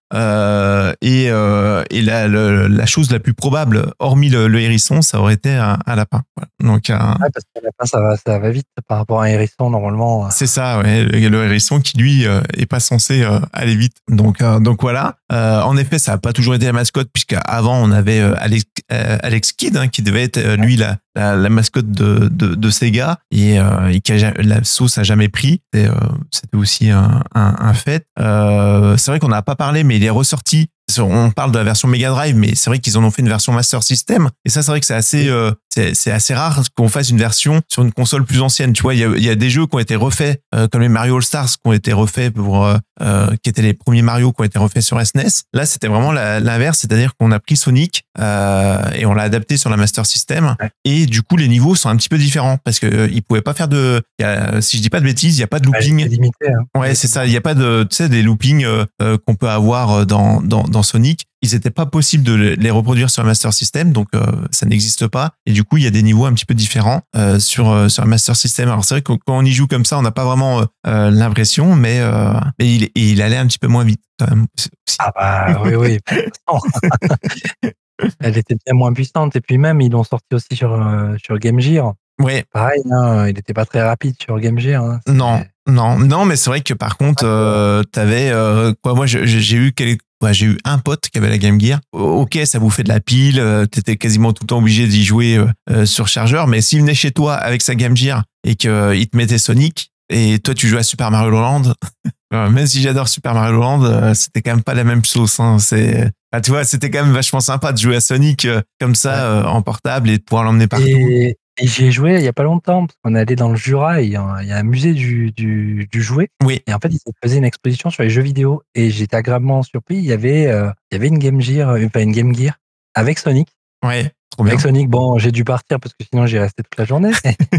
Euh, et euh, et la, le, la chose la plus probable, hormis le, le hérisson, ça aurait été un, un lapin. Voilà. Donc un... ouais, parce qu'un lapin, ça va, ça va vite par rapport à un hérisson normalement. C'est ça, ouais, le, le hérisson qui lui euh, est pas censé euh, aller vite. Donc euh, donc voilà. Euh, en effet, ça a pas toujours été la mascotte, puisqu'avant on avait euh, Alex, euh, Alex Kidd, hein, qui devait être euh, lui la, la, la mascotte de, de, de Sega, et, euh, et qui a, la sauce a jamais pris. Et, euh, c'était aussi un, un, un fait. Euh, c'est vrai qu'on n'a pas parlé, mais il est ressorti. On parle de la version Mega Drive, mais c'est vrai qu'ils en ont fait une version Master System. Et ça, c'est vrai que c'est assez, euh, c'est, c'est assez rare qu'on fasse une version sur une console plus ancienne. Tu vois, il y a, il y a des jeux qui ont été refaits, euh, comme les Mario All Stars, qui ont été refaits pour, euh, euh, qui étaient les premiers Mario qui ont été refaits sur S N E S. Là, c'était vraiment la, l'inverse, c'est-à-dire qu'on a pris Sonic euh, et on l'a adapté sur la Master System. Ouais. Et du coup, les niveaux sont un petit peu différents parce que euh, ils pouvaient pas faire de, il y a, si je dis pas de bêtises, il y a pas de looping. C'est limité. Hein. Ouais, c'est ça. Il y a pas de, tu sais, des loopings euh, euh, qu'on peut avoir dans dans dans Sonic. Ils n'étaient pas possible de les reproduire sur la Master System, donc euh, ça n'existe pas. Et du coup, il y a des niveaux un petit peu différents euh, sur euh, sur la Master System. Alors c'est vrai que quand on y joue comme ça, on n'a pas vraiment euh, l'impression, mais euh, mais il il allait un petit peu moins vite quand même. Aussi. Ah bah oui oui. Elle était bien moins puissante, et puis même ils l'ont sorti aussi sur euh, sur Game Gear. Oui. Pareil, hein, il n'était pas très rapide sur Game Gear. Hein. Non, non, non, mais c'est vrai que par contre, euh, t'avais euh, quoi, moi j'ai, j'ai eu quelques Ouais, j'ai eu un pote qui avait la Game Gear. Ok, ça bouffait de la pile, euh, t'étais quasiment tout le temps obligé d'y jouer euh, sur chargeur, mais s'il venait chez toi avec sa Game Gear et qu'il euh, te mettait Sonic, et toi tu jouais à Super Mario Land, même si j'adore Super Mario Land, euh, c'était quand même pas la même sauce. Hein. C'est, enfin, tu vois, c'était quand même vachement sympa de jouer à Sonic euh, comme ça ouais. euh, en portable et de pouvoir l'emmener partout. Et... Et j'y ai joué il y a pas longtemps, parce qu'on est allé dans le Jura et il y a un, il y a un musée du, du, du jouet. Oui. Et en fait, ils faisaient une exposition sur les jeux vidéo. Et j'étais agréablement surpris. Il y avait, euh, il y avait une Game Gear, enfin une Game Gear avec Sonic. Ouais. Trop bien. Avec Sonic, bon, j'ai dû partir parce que sinon j'y restais toute la journée.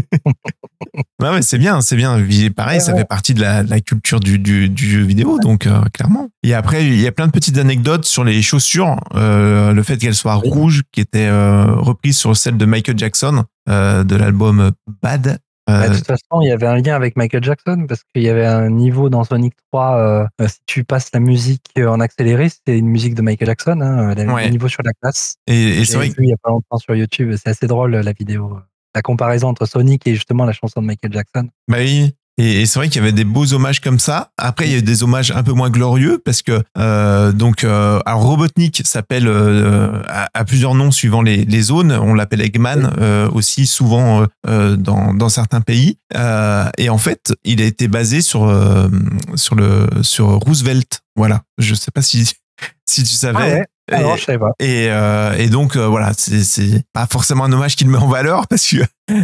Ouais, mais c'est bien, c'est bien. Pareil, ouais, ça ouais. fait partie de la, de la culture du, du, du jeu vidéo, ouais. donc euh, clairement. Et après, il y a plein de petites anecdotes sur les chaussures. Euh, le fait qu'elles soient oui. rouges, qui était euh, reprise sur celle de Michael Jackson, euh, de l'album Bad. Euh, de toute façon, il y avait un lien avec Michael Jackson parce qu'il y avait un niveau dans Sonic trois. Euh, si tu passes la musique en accéléré, c'est une musique de Michael Jackson. Hein, le ouais. niveau sur la classe. Et, et c'est vrai vu il y a pas longtemps sur YouTube. C'est assez drôle la vidéo, la comparaison entre Sonic et justement la chanson de Michael Jackson. Bah oui. Et, et c'est vrai qu'il y avait des beaux hommages comme ça. Après, il y a eu des hommages un peu moins glorieux parce que euh, donc euh, alors Robotnik s'appelle euh, à, à plusieurs noms suivant les, les zones. On l'appelle Eggman euh, aussi souvent euh, dans dans certains pays. Euh, et en fait, il a été basé sur euh, sur le sur Roosevelt. Voilà. Je sais pas si si tu savais. Ah ouais. Et, Alors, je savais pas. Et, euh, et donc euh, voilà, c'est c'est pas forcément un hommage qu'il met en valeur parce que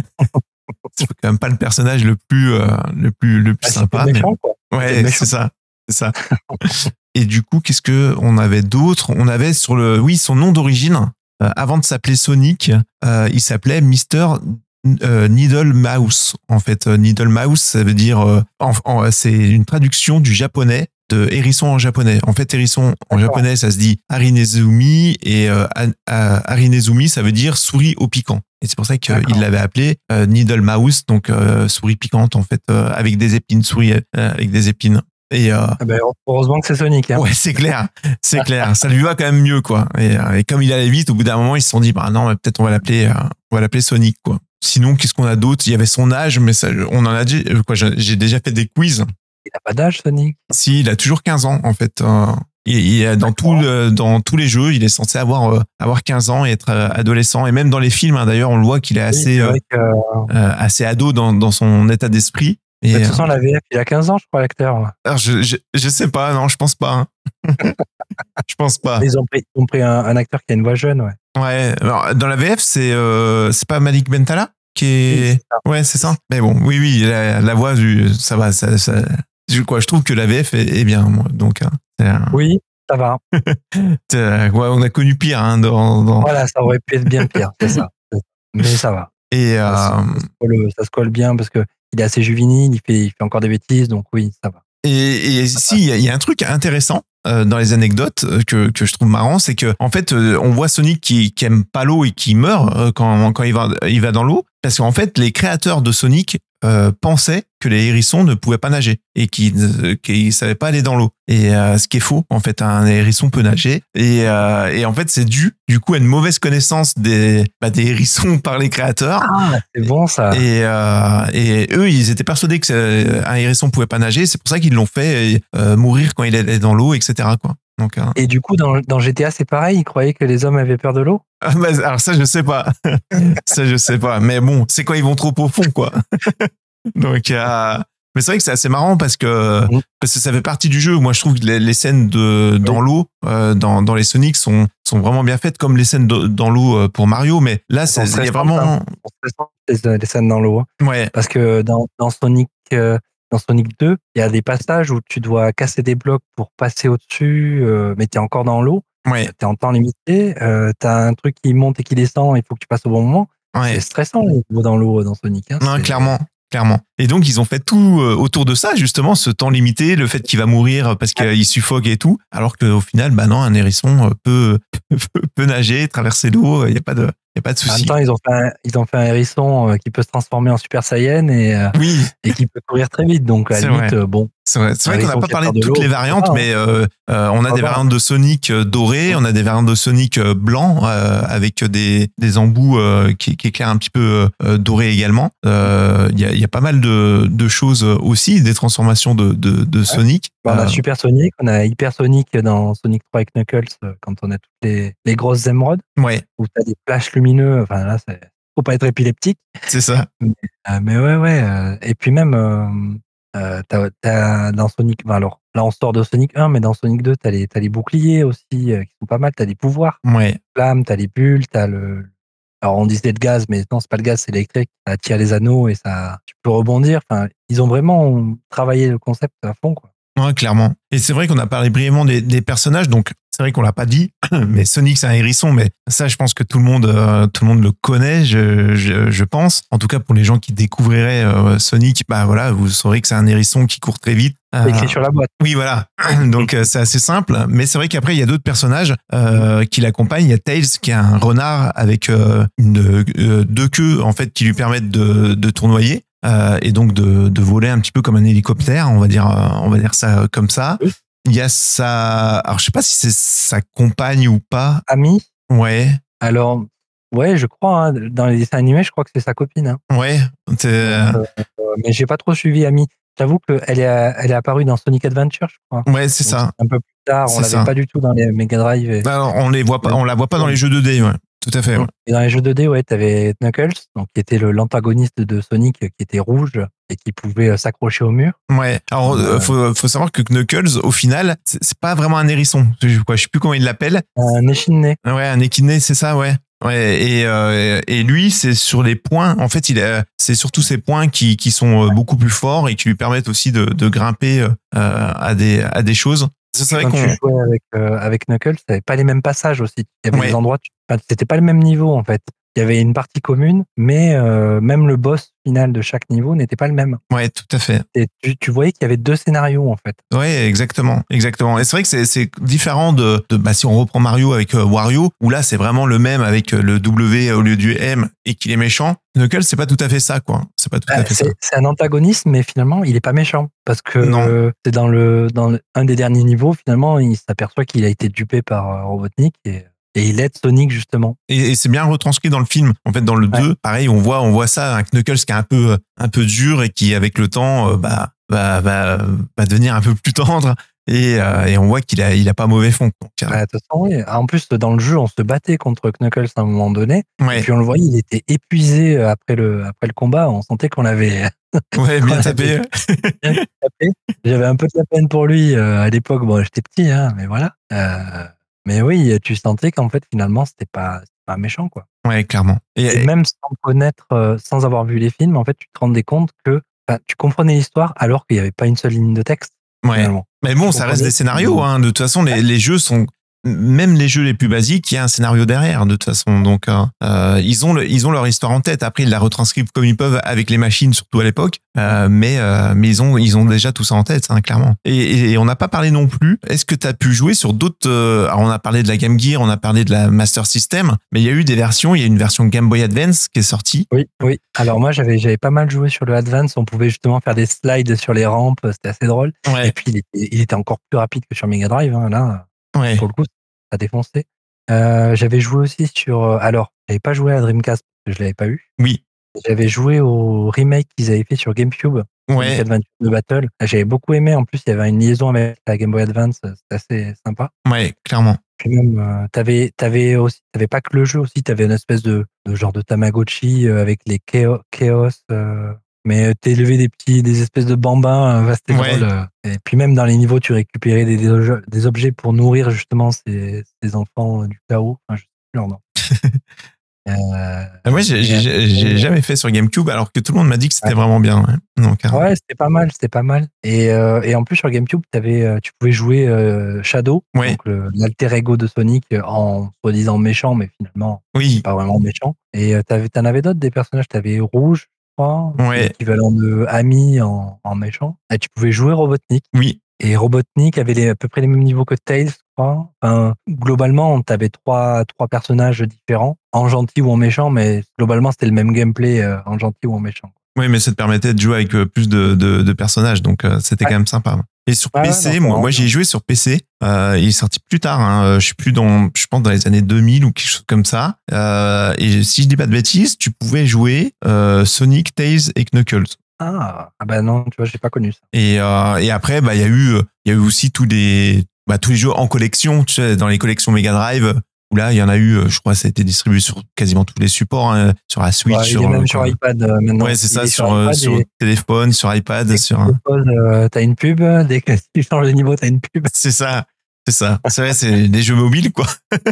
c'est quand même pas le personnage le plus euh, le plus le plus ah, sympa. C'est méchant, quoi. Ouais, c'est, c'est ça, c'est ça. Et du coup, qu'est-ce que on avait d'autre? On avait sur le, oui, son nom d'origine. Euh, avant de s'appeler Sonic, euh, il s'appelait Mister Euh, Needle Mouse. En fait, euh, Needle Mouse, ça veut dire, euh, en, en, c'est une traduction du japonais de hérisson en japonais. En fait, hérisson en japonais, ça se dit Harinezumi, et euh, Harinezumi, ça veut dire souris au piquant. Et c'est pour ça qu'il l'avait appelé euh, Needle Mouse, donc euh, souris piquante, en fait, euh, avec des épines, souris euh, avec des épines. Et euh, ah ben, heureusement que c'est Sonic. Hein. Ouais, c'est clair, c'est clair. Ça lui va quand même mieux, quoi. Et, et comme il allait vite, au bout d'un moment, ils se sont dit, bah non, peut-être on va l'appeler, euh, on va l'appeler Sonic, quoi. Sinon, qu'est-ce qu'on a d'autre? Il y avait son âge, mais ça, on en a dit, quoi. J'ai déjà fait des quiz. Il n'a pas d'âge, Sonic? Si, il a toujours quinze ans, en fait. Euh, il, il, dans, tout le, dans tous les jeux, il est censé avoir, euh, avoir quinze ans et être euh, adolescent. Et même dans les films, hein, d'ailleurs, on le voit qu'il est assez, oui, euh, que... euh, assez ado dans, dans son état d'esprit. Et de toute façon, la V F, il a quinze ans, je crois, l'acteur. Alors, je, je, je sais pas, non, je pense pas. Hein. Je pense pas. Ils ont pris, ils ont pris un, un acteur qui a une voix jeune, ouais. Ouais, alors, dans la V F, c'est, euh, c'est pas Malik Bentala qui est. Oui, c'est ouais, c'est ça. Mais bon, oui, oui, la, la voix, du, ça va, ça, ça. Je, quoi, je trouve que la V F est, est bien, moi. Donc, hein, un... Oui, ça va. Ouais, on a connu pire, hein, dans, dans... Voilà, ça aurait pu être bien pire, c'est ça. Mais ça va. Et euh... ça, ça, se colle, ça se colle bien parce que il est assez juvénile, il fait, il fait encore des bêtises, donc oui, ça va. Et, et si, il y a un truc intéressant euh, dans les anecdotes que, que je trouve marrant, c'est que en fait, euh, on voit Sonic qui, qui aime pas l'eau et qui meurt euh, quand, quand il va, il va dans l'eau, parce qu'en fait, les créateurs de Sonic euh, pensaient que les hérissons ne pouvaient pas nager et qu'ils ne qu'ils savaient pas aller dans l'eau. Et euh, ce qui est faux, en fait, un hérisson peut nager. Et, euh, et en fait, c'est dû, du coup, à une mauvaise connaissance des, bah, des hérissons par les créateurs. Ah, c'est bon ça. Et, euh, et eux, ils étaient persuadés que un hérisson pouvait pas nager. C'est pour ça qu'ils l'ont fait euh, mourir quand il allait dans l'eau, et cetera, quoi. Donc, hein. Et du coup, dans, dans G T A, c'est pareil, ils croyaient que les hommes avaient peur de l'eau? Ah bah, alors ça, je sais pas. Ça, je sais pas. Mais bon, c'est quand ils vont trop au fond, quoi. Donc, euh, mais c'est vrai que c'est assez marrant parce que, mmh. parce que ça fait partie du jeu. Moi, je trouve que les, les scènes de, dans oui. l'eau, euh, dans, dans les Sonic sont, sont vraiment bien faites, comme les scènes de, dans l'eau pour Mario. Mais là, c'est, il y a vraiment. Les, les scènes dans l'eau. Hein. Ouais. Parce que dans, dans Sonic, euh, dans Sonic deux, il y a des passages où tu dois casser des blocs pour passer au-dessus, euh, mais tu es encore dans l'eau. Ouais. Tu es en temps limité. Euh, tu as un truc qui monte et qui descend, il faut que tu passes au bon moment. Ouais. C'est stressant, dans l'eau, dans Sonic. Hein, non, c'est... clairement. Clairement. Et donc, ils ont fait tout autour de ça, justement, ce temps limité, le fait qu'il va mourir parce qu'il suffoque et tout. Alors qu'au final, bah non, un hérisson peut, peut, peut nager, traverser l'eau, il n'y a pas de, il y a pas de souci. En même temps, ils ont fait un, ils ont fait un hérisson qui peut se transformer en Super Saiyan et, oui. et qui peut courir très vite. Donc, à la limite, vrai. bon. C'est vrai, c'est vrai qu'on n'a pas parlé de toutes les variantes, mais euh, euh, on a des variantes de Sonic dorées, on a des variantes de Sonic blanc euh, avec des, des embouts euh, qui, qui éclairent un petit peu euh, dorés également. Il euh, y, a, y a pas mal de, de choses aussi, des transformations de, de, de Sonic. Ouais. On a Super Sonic, on a Hyper Sonic dans Sonic trois avec Knuckles quand on a toutes les, les grosses émeraudes. Ouais. Où tu as des flashs lumineux. Enfin là, c'est faut pas être épileptique. C'est ça. Mais, euh, mais ouais, ouais. Euh, et puis même. Euh, Euh, t'as, t'as, dans Sonic, ben alors là on sort de Sonic un, mais dans Sonic deux, t'as les, t'as les boucliers aussi euh, qui sont pas mal. T'as des pouvoirs. Ouais. Flamme, t'as les bulles, t'as le. Alors on disait de gaz, mais non, c'est pas le gaz, c'est l'électrique. Ça tire les anneaux et ça, tu peux rebondir. Enfin, ils ont vraiment travaillé le concept à fond, quoi. Ouais, clairement. Et c'est vrai qu'on a parlé brièvement des, des personnages, donc c'est vrai qu'on l'a pas dit, mais Sonic c'est un hérisson, mais ça je pense que tout le monde, euh, tout le monde le connaît, je, je, je pense. En tout cas pour les gens qui découvriraient euh, Sonic, bah voilà, vous saurez que c'est un hérisson qui court très vite. C'est écrit euh, sur la boîte. Oui, voilà. Donc euh, c'est assez simple, mais c'est vrai qu'après il y a d'autres personnages euh, qui l'accompagnent. Il y a Tails qui est un renard avec euh, une, euh, deux queues en fait qui lui permettent de, de tournoyer. Euh, et donc de, de voler un petit peu comme un hélicoptère, on va dire, euh, on va dire ça comme ça. Oui. Il y a sa, alors je sais pas si c'est sa compagne ou pas. Amie. Ouais. Alors, ouais, je crois, hein, dans les dessins animés, je crois que c'est sa copine. Hein. Ouais. Euh, mais j'ai pas trop suivi Amie. J'avoue qu'elle est, elle est apparue dans Sonic Adventure, je crois. Ouais, c'est donc, ça. Un peu plus tard, on l'avait pas du tout dans les Mega Drive. Et... Alors, on les voit pas, on la voit pas dans les jeux deux D, ouais. Tout à fait. Ouais. Et dans les jeux deux D, ouais, t'avais Knuckles, donc qui était le, l'antagoniste de Sonic, qui était rouge et qui pouvait s'accrocher au mur. Ouais. Alors, euh, faut, faut savoir que Knuckles, au final, c'est, c'est pas vraiment un hérisson. Je, quoi, je sais plus comment il l'appelle. Un échidné. Ouais, un échidné, c'est ça, ouais. Ouais. Et, euh, et lui, c'est sur les points. En fait, il a, c'est surtout ses points qui, qui sont beaucoup plus forts et qui lui permettent aussi de, de grimper euh, à des, à des choses. C'est vrai Quand qu'on... tu jouais avec, euh, avec Knuckles, t'avais pas les mêmes passages aussi. Il y avait ouais. des endroits, tu... enfin, c'était pas le même niveau en fait. Il y avait une partie commune, mais euh, même le boss final de chaque niveau n'était pas le même. Ouais, tout à fait. Et tu, tu voyais qu'il y avait deux scénarios en fait. Ouais, exactement, exactement. Et c'est vrai que c'est, c'est différent de, de bah, si on reprend Mario avec euh, Wario, où là c'est vraiment le même avec le W au lieu du M et qu'il est méchant. Knuckles, c'est pas tout à fait ça, quoi. C'est pas tout à bah, fait c'est, ça. C'est un antagonisme, mais finalement, il est pas méchant parce que euh, c'est dans le dans le, un des derniers niveaux. Finalement, il s'aperçoit qu'il a été dupé par euh, Robotnik et Et il aide Sonic, justement. Et, et c'est bien retranscrit dans le film. En fait, dans le ouais. deux, pareil, on voit, on voit ça, un Knuckles qui est un peu, un peu dur et qui, avec le temps, euh, bah, va, va, va devenir un peu plus tendre. Et, euh, et on voit qu'il a, il a pas mauvais fond. Donc, euh... bah, de toute façon, oui. En plus, dans le jeu, on se battait contre Knuckles à un moment donné. Ouais. Et puis on le voyait, il était épuisé après le, après le combat. On sentait qu'on l'avait. Ouais, bien tapé. bien tapé. J'avais un peu de la peine pour lui euh, à l'époque. Bon, j'étais petit, hein, mais voilà. Euh... Mais oui, tu sentais qu'en fait, finalement, c'était pas, c'était pas méchant, quoi. Ouais, clairement. Et, et même sans connaître, euh, sans avoir vu les films, en fait, tu te rendais compte que tu comprenais l'histoire alors qu'il n'y avait pas une seule ligne de texte. Ouais. Mais bon, tu ça reste des scénarios. Hein. De toute façon, les, les jeux sont même les jeux les plus basiques, il y a un scénario derrière de toute façon. Donc euh, ils ont le, ils ont leur histoire en tête. Après ils la retranscrivent comme ils peuvent avec les machines, surtout à l'époque. Euh, mais euh, mais ils ont ils ont déjà tout ça en tête, hein, clairement. Et, et on n'a pas parlé non plus. Est-ce que tu as pu jouer sur d'autres euh, alors on a parlé de la Game Gear, on a parlé de la Master System, mais il y a eu des versions. Il y a une version Game Boy Advance qui est sortie. Oui, oui. Alors moi j'avais j'avais pas mal joué sur le Advance. On pouvait justement faire des slides sur les rampes. C'était assez drôle. Ouais. Et puis il était, il était encore plus rapide que sur Mega Drive. Hein, là, ouais. pour le coup, ça a défoncé. Euh, j'avais joué aussi sur. Alors, j'avais pas joué à Dreamcast parce que je l'avais pas eu. Oui. J'avais joué au remake qu'ils avaient fait sur GameCube. Ouais. Adventure de Battle. J'avais beaucoup aimé. En plus, il y avait une liaison avec la Game Boy Advance. C'était assez sympa. Ouais, clairement. Puis même, euh, t'avais, t'avais aussi, t'avais pas que le jeu aussi. T'avais une espèce de, de genre de Tamagotchi euh, avec les Chaos. chaos euh, mais t'élevais des petits, des espèces de bambins. Euh, c'était Ouais. drôle. Euh, et puis même dans les niveaux, tu récupérais des, des, objets, des objets pour nourrir justement ces, ces enfants euh, du chaos. Enfin, je sais plus leur nom. Euh, Moi, j'ai, j'ai, j'ai jamais fait sur GameCube, alors que tout le monde m'a dit que c'était ouais. vraiment bien. Ouais, donc, euh... ouais c'était pas mal, c'était pas mal. Et, euh, et en plus sur GameCube, t'avais, tu pouvais jouer euh, Shadow, ouais. donc le, l'alter ego de Sonic, en soi-disant méchant, mais finalement oui. pas vraiment méchant. Et euh, t'avais, t'en avais d'autres des personnages, t'avais Rouge, je crois, ouais. l'équivalent de Amy en, en méchant. Et tu pouvais jouer Robotnik. Oui. Et Robotnik avait les, à peu près les mêmes niveaux que Tails, je crois. Enfin, globalement, tu avais trois, trois personnages différents, en gentil ou en méchant, mais globalement, c'était le même gameplay euh, en gentil ou en méchant. Oui, mais ça te permettait de jouer avec plus de, de, de personnages, donc euh, c'était ouais. quand même sympa. Et sur ah P C, ouais, non, moi, moi j'y ai joué sur P C. Euh, il est sorti plus tard. Hein, je suis plus dans, je pense dans les années deux mille ou quelque chose comme ça. Euh, et si je dis pas de bêtises, tu pouvais jouer euh, Sonic, Tails et Knuckles. Ah, ah bah non, tu vois, j'ai pas connu ça. Et, euh, et après, bah, il y a eu, il y a eu aussi tous les, bah, tous les jeux en collection, tu sais, dans les collections Mega Drive, où là, il y en a eu, je crois, ça a été distribué sur quasiment tous les supports, hein, sur la Switch, ouais, sur, il est même sur euh, iPad euh, maintenant. Ouais, c'est ça, sur, sur, sur et... téléphone, sur iPad, dès sur. Que tu poses, euh, t'as une pub, dès que tu changes de niveau, t'as une pub. C'est ça, c'est ça. C'est vrai, c'est des jeux mobiles, quoi.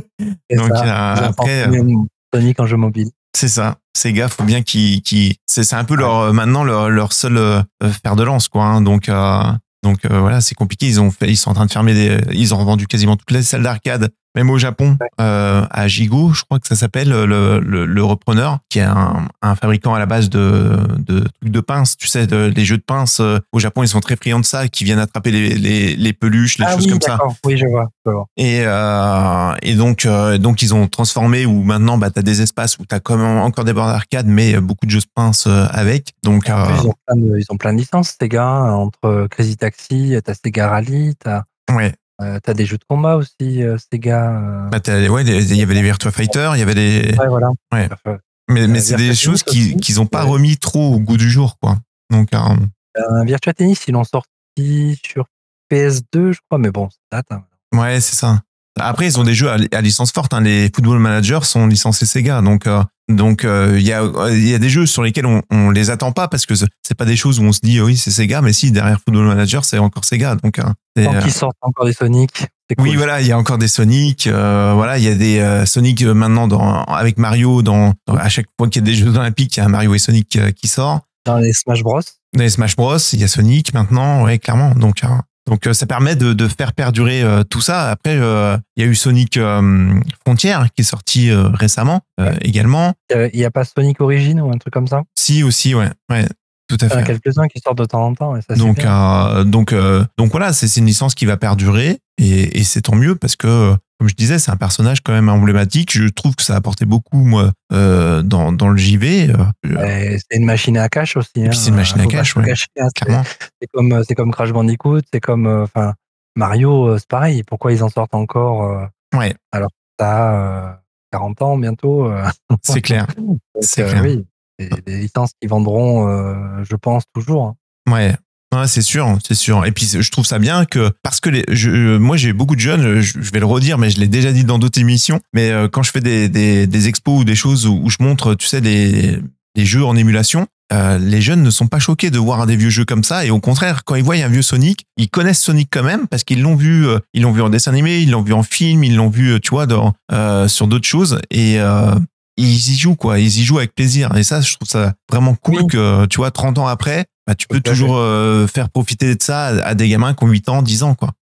Donc, ça, euh, après. Sonic en jeu mobile. C'est ça. Sega, faut bien qu'ils, qu'ils, c'est, c'est un peu leur, maintenant leur, leur seul euh, fer de lance, quoi. Hein. Donc, euh, donc euh, voilà, c'est compliqué. Ils ont fait, ils sont en train de fermer des, ils ont revendu quasiment toutes les salles d'arcade, même au Japon, ouais. euh, à Gigo, je crois que ça s'appelle le, le, le repreneur, qui est un, un fabricant à la base de, de trucs de pinces. Tu sais, de, les jeux de pinces euh, au Japon, ils sont très friands de ça, qui viennent attraper les, les, les peluches, les ah choses oui, comme d'accord. ça. Oui, je vois. Je vois. Et, euh, et donc, euh, donc ils ont transformé où maintenant, bah, t'as des espaces où t'as quand même encore des bords d'arcade, mais beaucoup de jeux de pinces euh, avec. Donc, en euh... plus, ils ont plein de, ils ont plein de licences, ces gars, entre Crazy Taxi, t'as Sega Rally, t'as. Ouais. Euh, t'as des jeux de combat aussi, euh, Sega. Euh... Bah, t'as, ouais, il y avait les Virtua Fighter, il y avait des. Ouais, voilà. Ouais. Mais, mais euh, c'est Virtua des choses qui, qu'ils ont pas ouais. remis trop au goût du jour, quoi. Donc, euh... Euh, Virtua Tennis, ils l'ont sorti sur P S deux, je crois, mais bon, ça date. Hein. Ouais, c'est ça. Après, ils ont des jeux à, à licence forte. Hein. Les Football Managers sont licencés Sega, donc euh, donc il euh, y a il y a des jeux sur lesquels on on les attend pas parce que c'est pas des choses où on se dit oui c'est Sega, mais si derrière Football Manager c'est encore Sega. Donc euh, tant qu'ils sortent encore des Sonic. C'est cool. Oui, voilà, il y a encore des Sonic. Euh, voilà, il y a des euh, Sonic maintenant dans avec Mario. Dans, dans à chaque fois qu'il y a des Jeux Olympiques, il y a un Mario et Sonic euh, qui sort. Dans les Smash Bros. Dans les Smash Bros, il y a Sonic maintenant, ouais, clairement. Donc, euh, donc euh, ça permet de, de faire perdurer euh, tout ça. Après, euh, il y a eu Sonic euh, Frontier qui est sorti euh, récemment euh, ouais. également. Il n'y a, a pas Sonic Origin ou un truc comme ça? Si, aussi, ouais, ouais. Tout à fait. Il y en a quelques-uns qui sortent de temps en temps. Et ça, donc, euh, donc, euh, donc voilà, c'est, c'est une licence qui va perdurer et, et c'est tant mieux parce que, comme je disais, c'est un personnage quand même emblématique. Je trouve que ça a apporté beaucoup, moi, euh, dans, dans le J V. Euh, c'est une machine à cache aussi. Hein. Et puis c'est une machine à cache, ouais. Cacher, hein. c'est, c'est comme, c'est comme Crash Bandicoot, c'est comme, enfin, euh, Mario, c'est pareil. Pourquoi ils en sortent encore euh, ouais. alors que t'as euh, quarante ans bientôt. Euh. C'est clair. donc, c'est euh, clair. Oui. C'est des licences qui vendront, euh, je pense, toujours. Hein. Ouais. Ouais, c'est sûr, c'est sûr. Et puis je trouve ça bien que parce que les, je, moi j'ai beaucoup de jeunes, je, je vais le redire, mais je l'ai déjà dit dans d'autres émissions. Mais euh, quand je fais des, des, des expos ou des choses où, où je montre, tu sais, les, les jeux en émulation, euh, les jeunes ne sont pas choqués de voir des vieux jeux comme ça. Et au contraire, quand ils voient un vieux Sonic, ils connaissent Sonic quand même parce qu'ils l'ont vu, euh, ils l'ont vu en dessin animé, ils l'ont vu en film, ils l'ont vu, tu vois, dans, euh, sur d'autres choses. Et euh, ils y jouent, quoi. Ils y jouent avec plaisir. Et ça, je trouve ça vraiment cool oui. que, tu vois, trente ans après, bah, tu peux toujours euh, faire profiter de ça à, à des gamins qui ont huit ans, dix ans, quoi.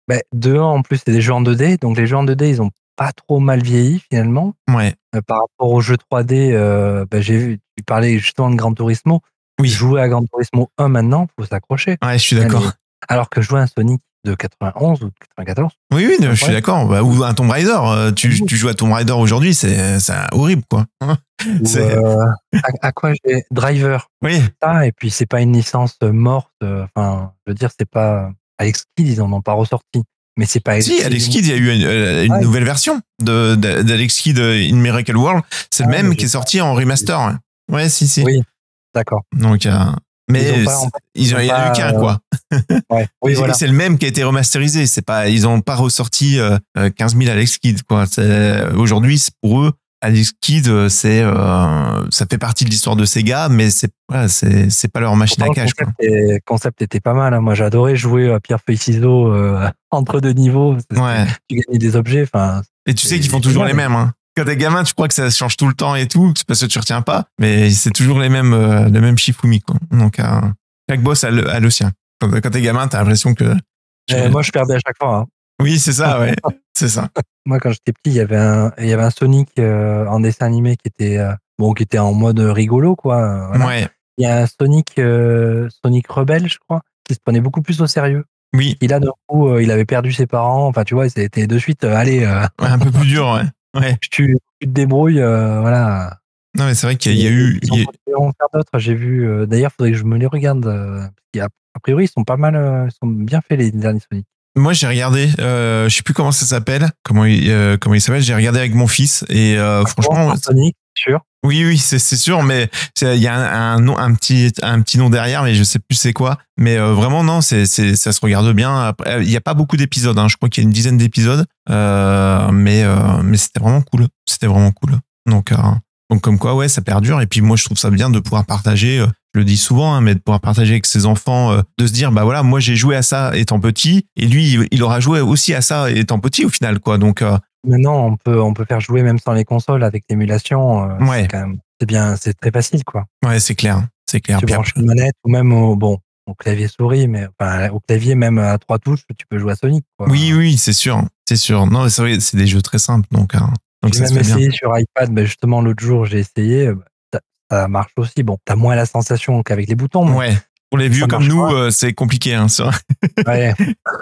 Bah, de un, en plus, c'est des jeux en deux D, donc les jeux en deux D, ils ont pas trop mal vieilli finalement. Ouais. Euh, par rapport aux jeux trois D, euh, bah, j'ai vu, tu parlais justement de Gran Turismo. Oui. Jouer à Gran Turismo un maintenant, faut s'accrocher. Ouais, je suis d'accord. Allez. Alors que jouer à un Sonic de quatre-vingt-onze ou de quatre-vingt-quatorze. Oui, oui, je suis d'accord. Bah, ou un Tomb Raider. euh, Tu, tu joues à Tomb Raider aujourd'hui, c'est, c'est horrible, quoi. Ou, C'est- euh, à, à quoi j'ai Driver. Oui, Ça, et puis c'est pas une licence euh, morte. euh, Enfin, je veux dire, c'est pas Alex Kidd, ils en ont pas ressorti. Mais c'est pas. si, Alex Kidd, il y a eu une, euh, une Ouais. nouvelle version de, de- d'Alex Kidd in Miracle World. C'est le Ah, même mais qui est j'ai sorti en remaster. Ouais, ouais si, si. Oui, d'accord. Donc, euh, mais Ils ont pas- c'est- en fait, ils ils ont, ont il y en a pas, eu qu'un, euh, quoi. Ouais. Oui, Et voilà. c'est le même qui a été remasterisé. C'est pas, ils ont pas ressorti euh, euh, quinze mille Alex Kidd, quoi. C'est, aujourd'hui, c'est pour eux, Alex Kidd, euh, c'est, euh, ça fait partie de l'histoire de Sega, mais c'est, voilà, c'est, c'est pas leur machine Pourtant, à cash, le quoi. concept, est- concept était pas mal. Hein. Moi, j'adorais jouer à pierre feuille ciseaux euh, entre deux niveaux. C'était- Ouais. Tu gagnais des objets. Enfin, Et tu sais c'est qu'ils font toujours les génial. mêmes, hein. Quand t'es gamin, tu crois que ça change tout le temps et tout, c'est parce que tu retiens pas, mais c'est toujours les mêmes, euh, le même Shifumi, quoi. Donc, euh, chaque boss a le, a le sien. Quand, quand t'es gamin, t'as l'impression que. Et moi, je perdais à chaque fois. Hein. Oui, c'est ça, ouais. C'est ça. Moi, quand j'étais petit, il y avait un, il y avait un Sonic euh, en dessin animé qui était euh, bon, qui était en mode rigolo, quoi. euh, voilà. Ouais. Il y a un Sonic, euh, Sonic Rebelle, je crois, qui se prenait beaucoup plus au sérieux. Oui. Et là, d'un coup, euh, il avait perdu ses parents. Enfin, tu vois, c'était de suite, euh, allez, euh, Ouais, un peu plus dur, ouais. Ouais. tu, tu te débrouilles, euh, voilà. Non, mais c'est vrai qu'il y a, il y a eu. Ils ont il y a- continué à en faire d'autres. J'ai vu. euh, D'ailleurs, faudrait que je me les regarde. euh, parce qu'il y a- a priori, ils sont pas mal, euh, ils sont bien faits les derniers Sonic. Moi, j'ai regardé, euh, je sais plus comment ça s'appelle, comment il, euh, comment il s'appelle. J'ai regardé avec mon fils et euh, franchement, Bon, Sonic, sûr. oui, oui, c'est c'est sûr, mais c'est- il y a un, un nom, un petit, un petit nom derrière, mais je sais plus c'est quoi. Mais euh, vraiment, non, c'est, c'est, ça se regarde bien. Après, il y a pas beaucoup d'épisodes, hein. Je crois qu'il y a une dizaine d'épisodes, euh, mais euh, mais c'était vraiment cool. C'était vraiment cool. Donc, euh, donc comme quoi, ouais, ça perdure. Et puis moi, je trouve ça bien de pouvoir partager. euh, Je le dis souvent, hein, mais de pouvoir partager avec ses enfants, euh, de se dire, bah voilà, moi j'ai joué à ça étant petit, et lui, il, il aura joué aussi à ça étant petit au final, quoi. Donc, euh, Maintenant, on peut, on peut faire jouer même sans les consoles avec l'émulation. euh, Ouais. C'est quand même, c'est bien, c'est très facile, quoi. ouais, c'est clair, c'est clair. Tu Puis branches après- une manette ou même au, bon, au clavier souris, mais enfin, au clavier même à trois touches, tu peux jouer à Sonic, quoi. Oui, oui, c'est sûr, c'est sûr. Non, c'est vrai, c'est des jeux très simples, donc, euh, donc J'ai ça se même fait bien. essayé sur iPad, mais justement l'autre jour j'ai essayé, euh, ça, ça marche aussi. Bon, t'as moins la sensation qu'avec les boutons, mais Ouais. Pour les vieux Ça comme marche nous, pas. euh, c'est compliqué. Hein, ça. ouais.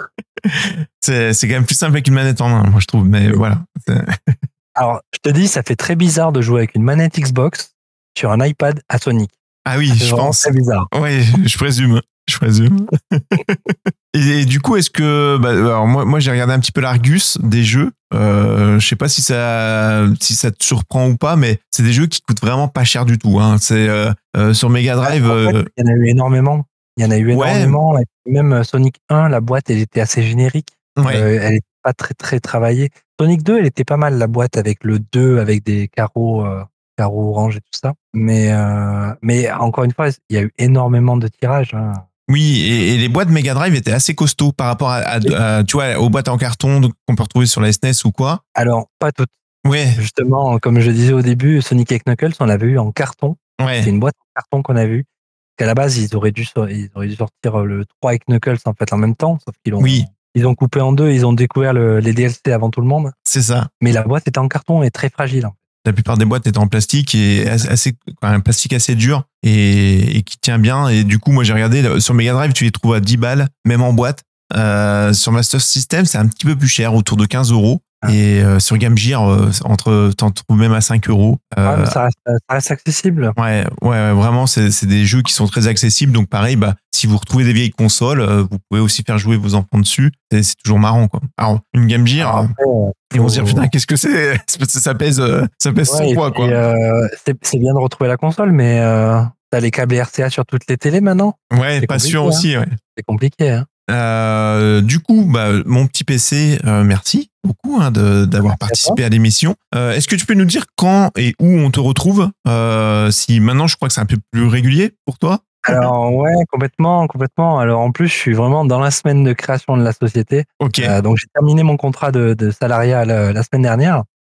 c'est, c'est quand même plus simple avec une manette en main, moi je trouve. Mais Oui. voilà. C'est- Alors, je te dis, ça fait très bizarre de jouer avec une manette Xbox sur un iPad à Sonic. Ah oui, C'est je vraiment pense. très bizarre. Ouais, je présume. Je présume. et, et du coup, est-ce que, bah, alors moi, moi j'ai regardé un petit peu l'Argus des jeux. Euh, je sais pas si ça, si ça te surprend ou pas, mais c'est des jeux qui coûtent vraiment pas cher du tout. Hein. C'est euh, euh, sur Mega Drive. En fait, euh, il y en a eu énormément. Il y en a eu Ouais. énormément. Et puis même euh, Sonic un, la boîte, elle était assez générique. ouais. Euh, elle n'était pas très très travaillée. Sonic deux, elle était pas mal, la boîte avec le deux, avec des carreaux, euh, carreaux orange et tout ça. Mais, euh, mais encore une fois, il y a eu énormément de tirages. Hein. Oui, et, et les boîtes Mega Drive étaient assez costauds par rapport à, à- Oui. à, tu vois, aux boîtes en carton qu'on peut retrouver sur la S N E S ou quoi. Alors, pas toutes. Ouais, Justement, comme je disais au début, Sonic et Knuckles, on l'avait eu en carton. ouais. C'est une boîte en carton qu'on a vue. Qu'à la base, ils auraient dû, sor- ils auraient dû sortir le trois et Knuckles en fait en même temps, sauf qu'ils ont, Oui. ils ont coupé en deux, ils ont découvert le- les D L C avant tout le monde. C'est ça. Mais la boîte était en carton et très fragile. hein. La plupart des boîtes étaient en plastique et assez, assez- un plastique assez dur et, et qui tient bien. Et du coup, moi, j'ai regardé sur Mega Drive, tu les trouves à dix balles, même en boîte. Euh, sur Master System, c'est un petit peu plus cher, autour de quinze euros. Ah. Et euh, sur Game Gear, euh, entre, t'en trouves même à cinq euros. Ouais, Euh, mais ça reste, ça reste accessible. Ouais, ouais, ouais, vraiment, c'est c'est des jeux qui sont très accessibles. Donc pareil, bah si vous retrouvez des vieilles consoles, euh, vous pouvez aussi faire jouer vos enfants dessus. C'est c'est toujours marrant, quoi. Alors une Game Gear, Alors euh, après, euh, ils vont se dire faut- putain, qu'est-ce que c'est C'est parce que ça pèse, euh, ça pèse Ouais, son et poids, puis, quoi. euh, c'est c'est bien de retrouver la console, mais euh, t'as les câbles R C A sur toutes les télés maintenant. Ouais, c'est pas compliqué, sûr hein. aussi, ouais. C'est compliqué. Hein. Euh, du coup, bah, mon petit P C, euh, merci beaucoup hein, de- d'avoir Merci à participé à, l'émission. Euh, Est-ce que tu peux nous dire quand et où on te retrouve euh, Si maintenant, je crois que c'est un peu plus régulier pour toi. Alors ouais, complètement, complètement. Alors en plus, je suis vraiment dans la semaine de création de la société. Ok. Euh, donc j'ai terminé mon contrat de, de salariat la, la semaine dernière.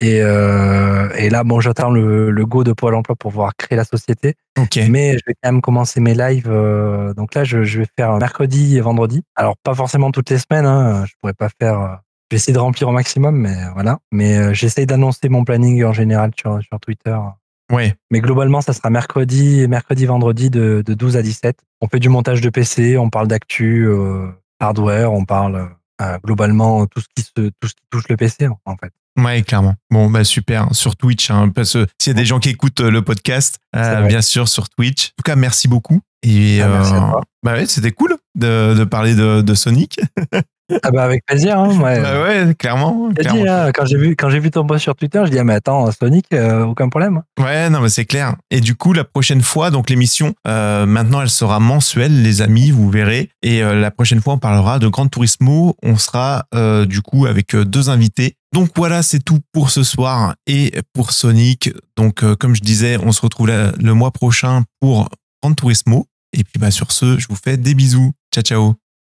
Et, euh, et là, bon, j'attends le, le go de Pôle emploi pour pouvoir créer la société. Ok. Mais je vais quand même commencer mes lives. Euh, donc là, je, je vais faire mercredi et vendredi. Alors, pas forcément toutes les semaines. Hein, je pourrais pas faire. Euh, je vais essayer de remplir au maximum, mais voilà. Mais euh, j'essaye d'annoncer mon planning en général sur, sur Twitter. Ouais. Mais globalement, ça sera mercredi, mercredi, vendredi de, de douze à dix-sept. On fait du montage de P C, on parle d'actu, euh, hardware, on parle euh, globalement tout ce qui se, tout ce qui touche le P C en fait. Ouais, clairement. Bon, bah super. Sur Twitch, hein, parce que s'il y a des gens qui écoutent le podcast, euh, bien sûr sur Twitch. En tout cas, merci beaucoup. Et ah, merci euh, à toi. Bah ouais, c'était cool de, de parler de, de Sonic. Ah bah avec plaisir, hein, ouais. Bah ouais, clairement. clairement. Dit, hein, quand j'ai vu quand j'ai vu ton post sur Twitter, je dis ah mais attends, Sonic, euh, aucun problème. Ouais, non mais c'est clair. Et du coup, la prochaine fois, donc l'émission, euh, maintenant, elle sera mensuelle, les amis, vous verrez. Et euh, la prochaine fois, on parlera de Gran Turismo. On sera euh, du coup avec deux invités. Donc voilà, c'est tout pour ce soir et pour Sonic. Donc euh, comme je disais, on se retrouve là, le mois prochain pour Gran Turismo. Et puis bah sur ce, je vous fais des bisous. Ciao ciao.